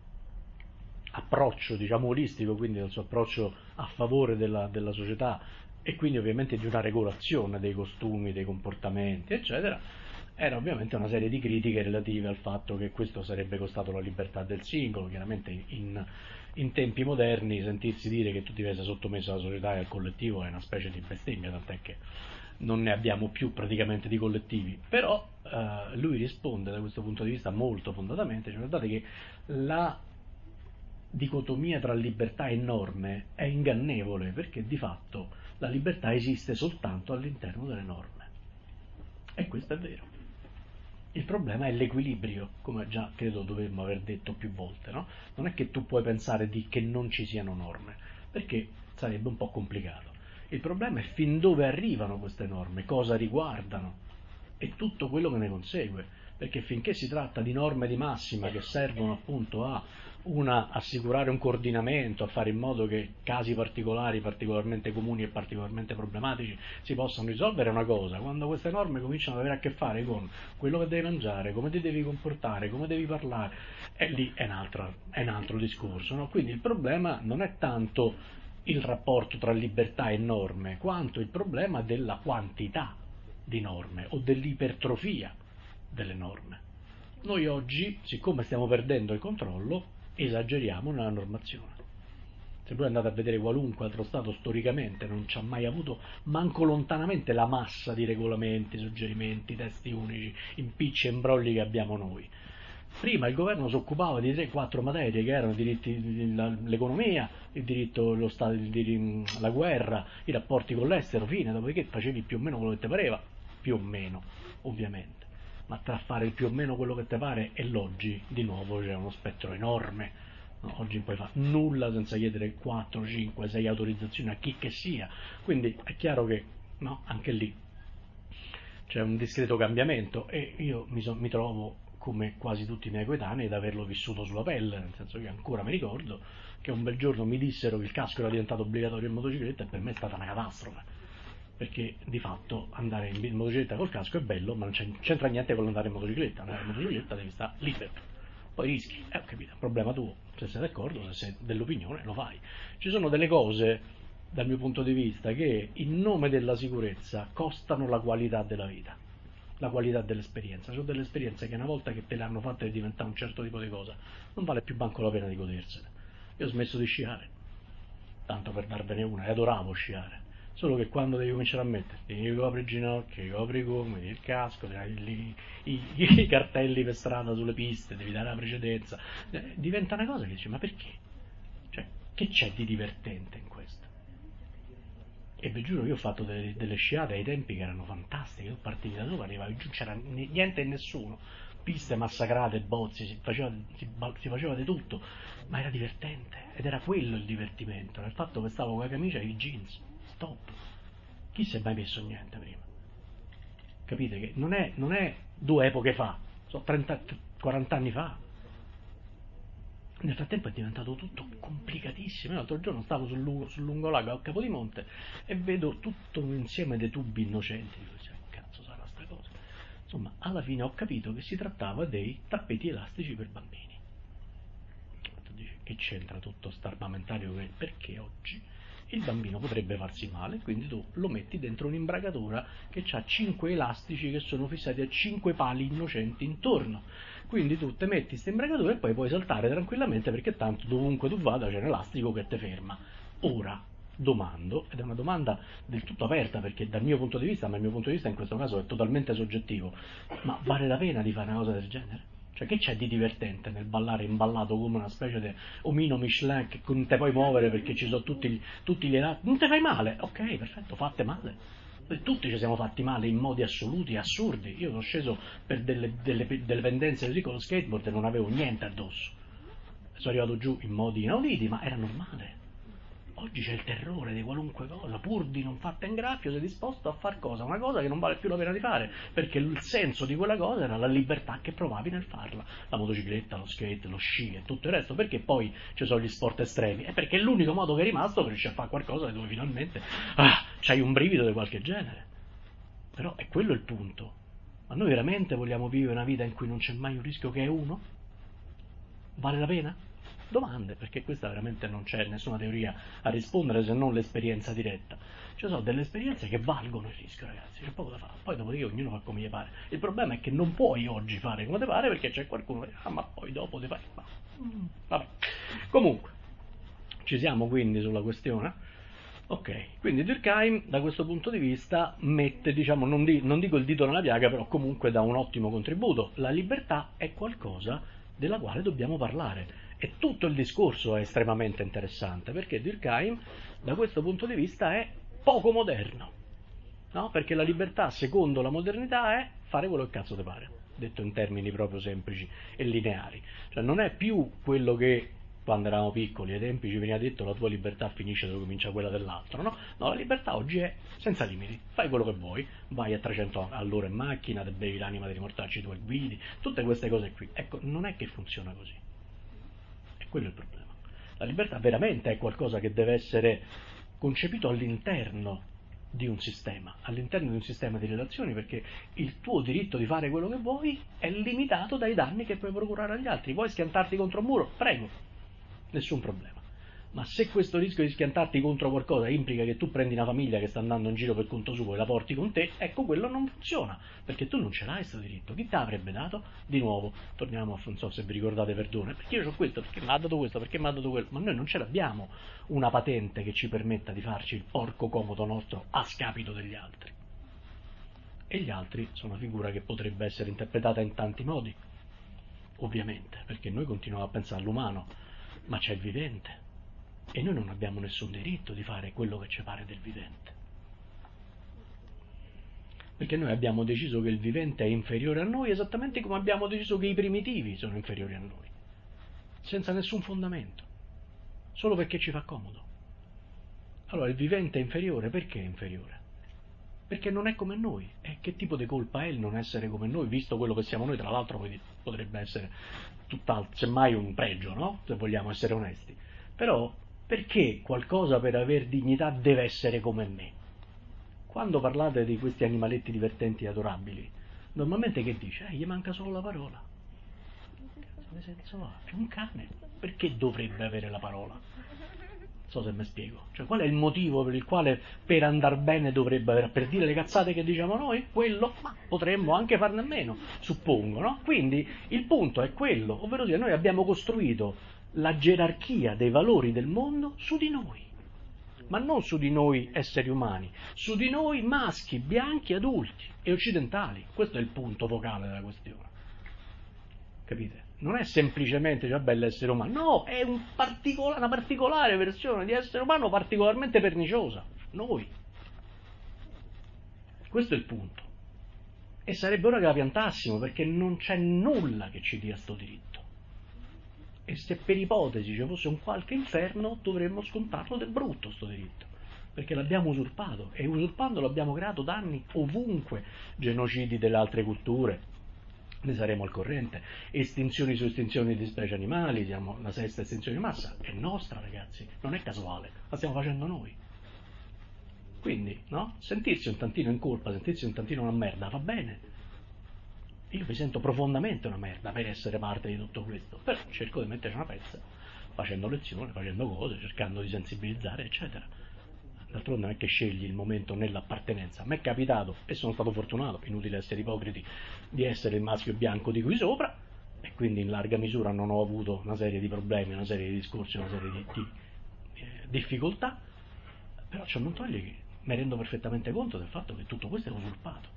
approccio diciamo olistico, quindi dal suo approccio a favore della, della società e quindi ovviamente di una regolazione dei costumi, dei comportamenti eccetera, era ovviamente una serie di critiche relative al fatto che questo sarebbe costato la libertà del singolo. Chiaramente in, in tempi moderni sentirsi dire che tu devi essere sottomesso alla società e al collettivo è una specie di bestemmia, tant'è che non ne abbiamo più praticamente di collettivi, però eh, lui risponde da questo punto di vista molto fondatamente, cioè guardate che la dicotomia tra libertà e norme è ingannevole, perché di fatto la libertà esiste soltanto all'interno delle norme. E questo è vero. Il problema è l'equilibrio, come già credo dovremmo aver detto più volte, no? Non è che tu puoi pensare di che non ci siano norme, perché sarebbe un po' complicato. Il problema è fin dove arrivano queste norme, cosa riguardano e tutto quello che ne consegue, perché finché si tratta di norme di massima che servono appunto a una, assicurare un coordinamento, a fare in modo che casi particolari, particolarmente comuni e particolarmente problematici si possano risolvere, è una cosa. Quando queste norme cominciano ad avere a che fare con quello che devi mangiare, come ti devi comportare, come devi parlare, e lì è un altro, è un altro discorso, no? Quindi il problema non è tanto il rapporto tra libertà e norme, quanto il problema della quantità di norme o dell'ipertrofia delle norme. Noi oggi, siccome stiamo perdendo il controllo, esageriamo nella normazione. Se voi andate a vedere qualunque altro Stato storicamente non ci ha mai avuto manco lontanamente la massa di regolamenti, suggerimenti, testi unici, impicci e imbrogli che abbiamo noi. Prima il governo si occupava di tre quattro materie che erano diritti, l'economia, il diritto, lo stato, il diritto, la guerra, i rapporti con l'estero, fine, dopodiché facevi più o meno quello che ti pareva, più o meno, ovviamente. Ma tra fare più o meno quello che ti pare e l'oggi, di nuovo, c'è uno spettro enorme. No, oggi non puoi fare nulla senza chiedere quattro, cinque, sei autorizzazioni a chi che sia. Quindi è chiaro che no, anche lì c'è un discreto cambiamento e io mi, so, mi trovo, come quasi tutti i miei coetanei, ad averlo vissuto sulla pelle, nel senso che ancora mi ricordo che un bel giorno mi dissero che il casco era diventato obbligatorio in motocicletta e per me è stata una catastrofe. Perché di fatto andare in motocicletta col casco è bello, ma non c'entra niente con andare in motocicletta. Andare in motocicletta devi stare libero, poi rischi, eh, ho capito, è un problema tuo, se sei d'accordo, se sei dell'opinione lo fai. Ci sono delle cose, dal mio punto di vista, che in nome della sicurezza costano la qualità della vita, la qualità dell'esperienza. Sono delle esperienze che una volta che te le hanno fatte diventare un certo tipo di cosa, non vale più manco la pena di godersene. Io ho smesso di sciare, tanto per darvene una, e adoravo sciare. Solo che quando devi cominciare a metterti i copri ginocchia, i copri i gomiti, il casco, i, i, i cartelli per strada sulle piste, devi dare la precedenza, eh, diventa una cosa che dici, ma perché? Cioè, che c'è di divertente in questo? E vi giuro, io ho fatto delle, delle sciate ai tempi che erano fantastiche, io partivi da sopra, arrivavi giù, c'era niente e nessuno, piste massacrate, bozzi, si faceva, si, si faceva di tutto, ma era divertente, ed era quello il divertimento, nel fatto che stavo con la camicia e i jeans. Stop. Chi si è mai messo niente prima? Capite che non è, non è due epoche fa, sono trenta quaranta anni fa. Nel frattempo è diventato tutto complicatissimo. Io l'altro giorno stavo sul, lungo, sul lungolago a Capodimonte e vedo tutto un insieme di tubi innocenti. Dico, cioè, che cazzo sarà sta cosa? Insomma, alla fine ho capito che si trattava dei tappeti elastici per bambini. Che c'entra tutto sto armamentario? Perché oggi il bambino potrebbe farsi male, quindi tu lo metti dentro un'imbragatura che ha cinque elastici che sono fissati a cinque pali innocenti intorno. Quindi tu te metti questa imbragatura e poi puoi saltare tranquillamente, perché tanto dovunque tu vada c'è un elastico che ti ferma. Ora, domando, ed è una domanda del tutto aperta, perché dal mio punto di vista, ma il mio punto di vista in questo caso è totalmente soggettivo, ma vale la pena di fare una cosa del genere? Cioè, che c'è di divertente nel ballare imballato come una specie di omino Michelin che non te puoi muovere perché ci sono tutti, tutti gli elati? Non te fai male, ok, perfetto, fatte male. Tutti ci siamo fatti male in modi assoluti, assurdi. Io sono sceso per delle, delle, delle pendenze così con lo skateboard e non avevo niente addosso. Sono arrivato giù in modi inauditi, ma era normale. Oggi c'è il terrore di qualunque cosa, pur di non farti in graffio sei disposto a far cosa? Una cosa che non vale più la pena di fare, perché il senso di quella cosa era la libertà che provavi nel farla. La motocicletta, lo skate, lo sci e tutto il resto. Perché poi ci sono gli sport estremi? È perché è l'unico modo che è rimasto per riuscire a fare qualcosa dove finalmente ah, c'hai un brivido di qualche genere. Però è quello il punto. Ma noi veramente vogliamo vivere una vita in cui non c'è mai un rischio che è uno? Vale la pena? Domande, perché questa veramente non c'è nessuna teoria a rispondere se non l'esperienza diretta. Ci sono delle esperienze che valgono il rischio, ragazzi, c'è poco da fare. Poi dopodiché ognuno fa come gli pare. Il problema è che non puoi oggi fare come ti pare, perché c'è qualcuno che dice, ah, ma poi dopo ti fai. Ma, mm, vabbè. Comunque, ci siamo quindi sulla questione. Ok, quindi Durkheim da questo punto di vista mette, diciamo, non, di, non dico il dito nella piaga, però comunque dà un ottimo contributo. La libertà è qualcosa della quale dobbiamo parlare. E tutto il discorso è estremamente interessante, perché Durkheim, da questo punto di vista, è poco moderno, no? Perché la libertà, secondo la modernità, è fare quello che cazzo ti pare, detto in termini proprio semplici e lineari. Cioè non è più quello che quando eravamo piccoli ai tempi ci veniva detto la tua libertà finisce dove comincia quella dell'altro, no? No, la libertà oggi è senza limiti, fai quello che vuoi, vai a trecento all'ora in macchina, te bevi l'anima dei mortacci tu e guidi, tutte queste cose qui. Ecco, non è che funziona così. E quello è il problema. La libertà veramente è qualcosa che deve essere concepito all'interno di un sistema, all'interno di un sistema di relazioni, perché il tuo diritto di fare quello che vuoi è limitato dai danni che puoi procurare agli altri. Vuoi schiantarti contro un muro? Prego, nessun problema. Ma se questo rischio di schiantarti contro qualcosa implica che tu prendi una famiglia che sta andando in giro per conto suo e la porti con te, ecco, quello non funziona, perché tu non ce l'hai questo diritto. Chi te l'avrebbe dato? Di nuovo, torniamo a, non so se vi ricordate Verdone, perché io ho questo, perché mi ha dato questo, perché mi ha dato quello, ma noi non ce l'abbiamo una patente che ci permetta di farci il porco comodo nostro a scapito degli altri. E gli altri sono una figura che potrebbe essere interpretata in tanti modi, ovviamente, perché noi continuiamo a pensare all'umano, ma c'è il vivente. E noi non abbiamo nessun diritto di fare quello che ci pare del vivente. Perché noi abbiamo deciso che il vivente è inferiore a noi esattamente come abbiamo deciso che i primitivi sono inferiori a noi. Senza nessun fondamento. Solo perché ci fa comodo. Allora il vivente è inferiore, perché è inferiore? Perché non è come noi. E che tipo di colpa è il non essere come noi, visto quello che siamo noi? Tra l'altro potrebbe essere tutt'altro, semmai un pregio, no? Se vogliamo essere onesti. Però perché qualcosa per aver dignità deve essere come me? Quando parlate di questi animaletti divertenti e adorabili, normalmente che dice? Eh, gli manca solo la parola. Che senso ha? È un cane. Perché dovrebbe avere la parola? Non so se mi spiego. Cioè, qual è il motivo per il quale per andar bene dovrebbe avere? Per dire le cazzate che diciamo noi? Quello? Ma potremmo anche farne a meno, suppongo, no? Quindi il punto è quello, ovvero sia noi abbiamo costruito la gerarchia dei valori del mondo su di noi, ma non su di noi esseri umani, su di noi maschi, bianchi, adulti e occidentali. Questo è il punto focale della questione. Capite? Non è semplicemente, cioè, vabbè, l'essere umano, no, è un particola- una particolare versione di essere umano particolarmente perniciosa, noi. Questo è il punto. E sarebbe ora che la piantassimo, perché non c'è nulla che ci dia sto diritto. E se per ipotesi ci fosse un qualche inferno, dovremmo scontarlo del brutto sto diritto, perché l'abbiamo usurpato, e usurpandolo abbiamo creato danni ovunque, genocidi delle altre culture, ne saremo al corrente, estinzioni su estinzioni di specie animali, siamo la sesta estinzione di massa, è nostra ragazzi, non è casuale, la stiamo facendo noi. Quindi, no? Sentirsi un tantino in colpa, sentirsi un tantino una merda, va bene. Io mi sento profondamente una merda per essere parte di tutto questo, però cerco di metterci una pezza, facendo lezioni, facendo cose, cercando di sensibilizzare, eccetera. D'altronde non è che scegli il momento nell'appartenenza. Mi è capitato, e sono stato fortunato, inutile essere ipocriti, di essere il maschio bianco di qui sopra, e quindi in larga misura non ho avuto una serie di problemi, una serie di discorsi, una serie di, di eh, difficoltà, però ciò non toglie che mi rendo perfettamente conto del fatto che tutto questo è usurpato.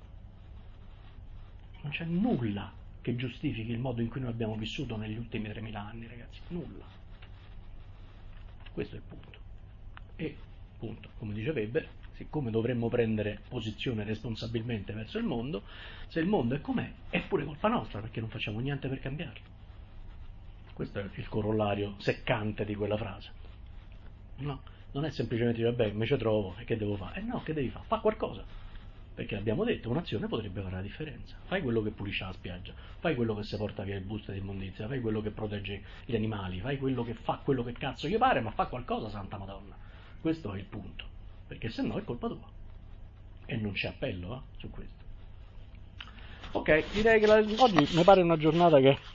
Non c'è nulla che giustifichi il modo in cui noi abbiamo vissuto negli ultimi tremila anni, ragazzi. Nulla. Questo è il punto. E, appunto, come dice Weber, siccome dovremmo prendere posizione responsabilmente verso il mondo, se il mondo è com'è, è pure colpa nostra, perché non facciamo niente per cambiarlo. Questo è il corollario seccante di quella frase. No, non è semplicemente dire, vabbè, me ci trovo, e che devo fare? Eh no, che devi fare? Fa qualcosa. Perché abbiamo detto, un'azione potrebbe fare la differenza. Fai quello che pulisce la spiaggia, fai quello che si porta via il busto di immondizia, fai quello che protegge gli animali, fai quello che fa quello che cazzo gli pare, ma fa qualcosa, santa madonna. Questo è il punto, perché se no è colpa tua. E non c'è appello eh, su questo. Ok, direi che la, oggi mi pare una giornata che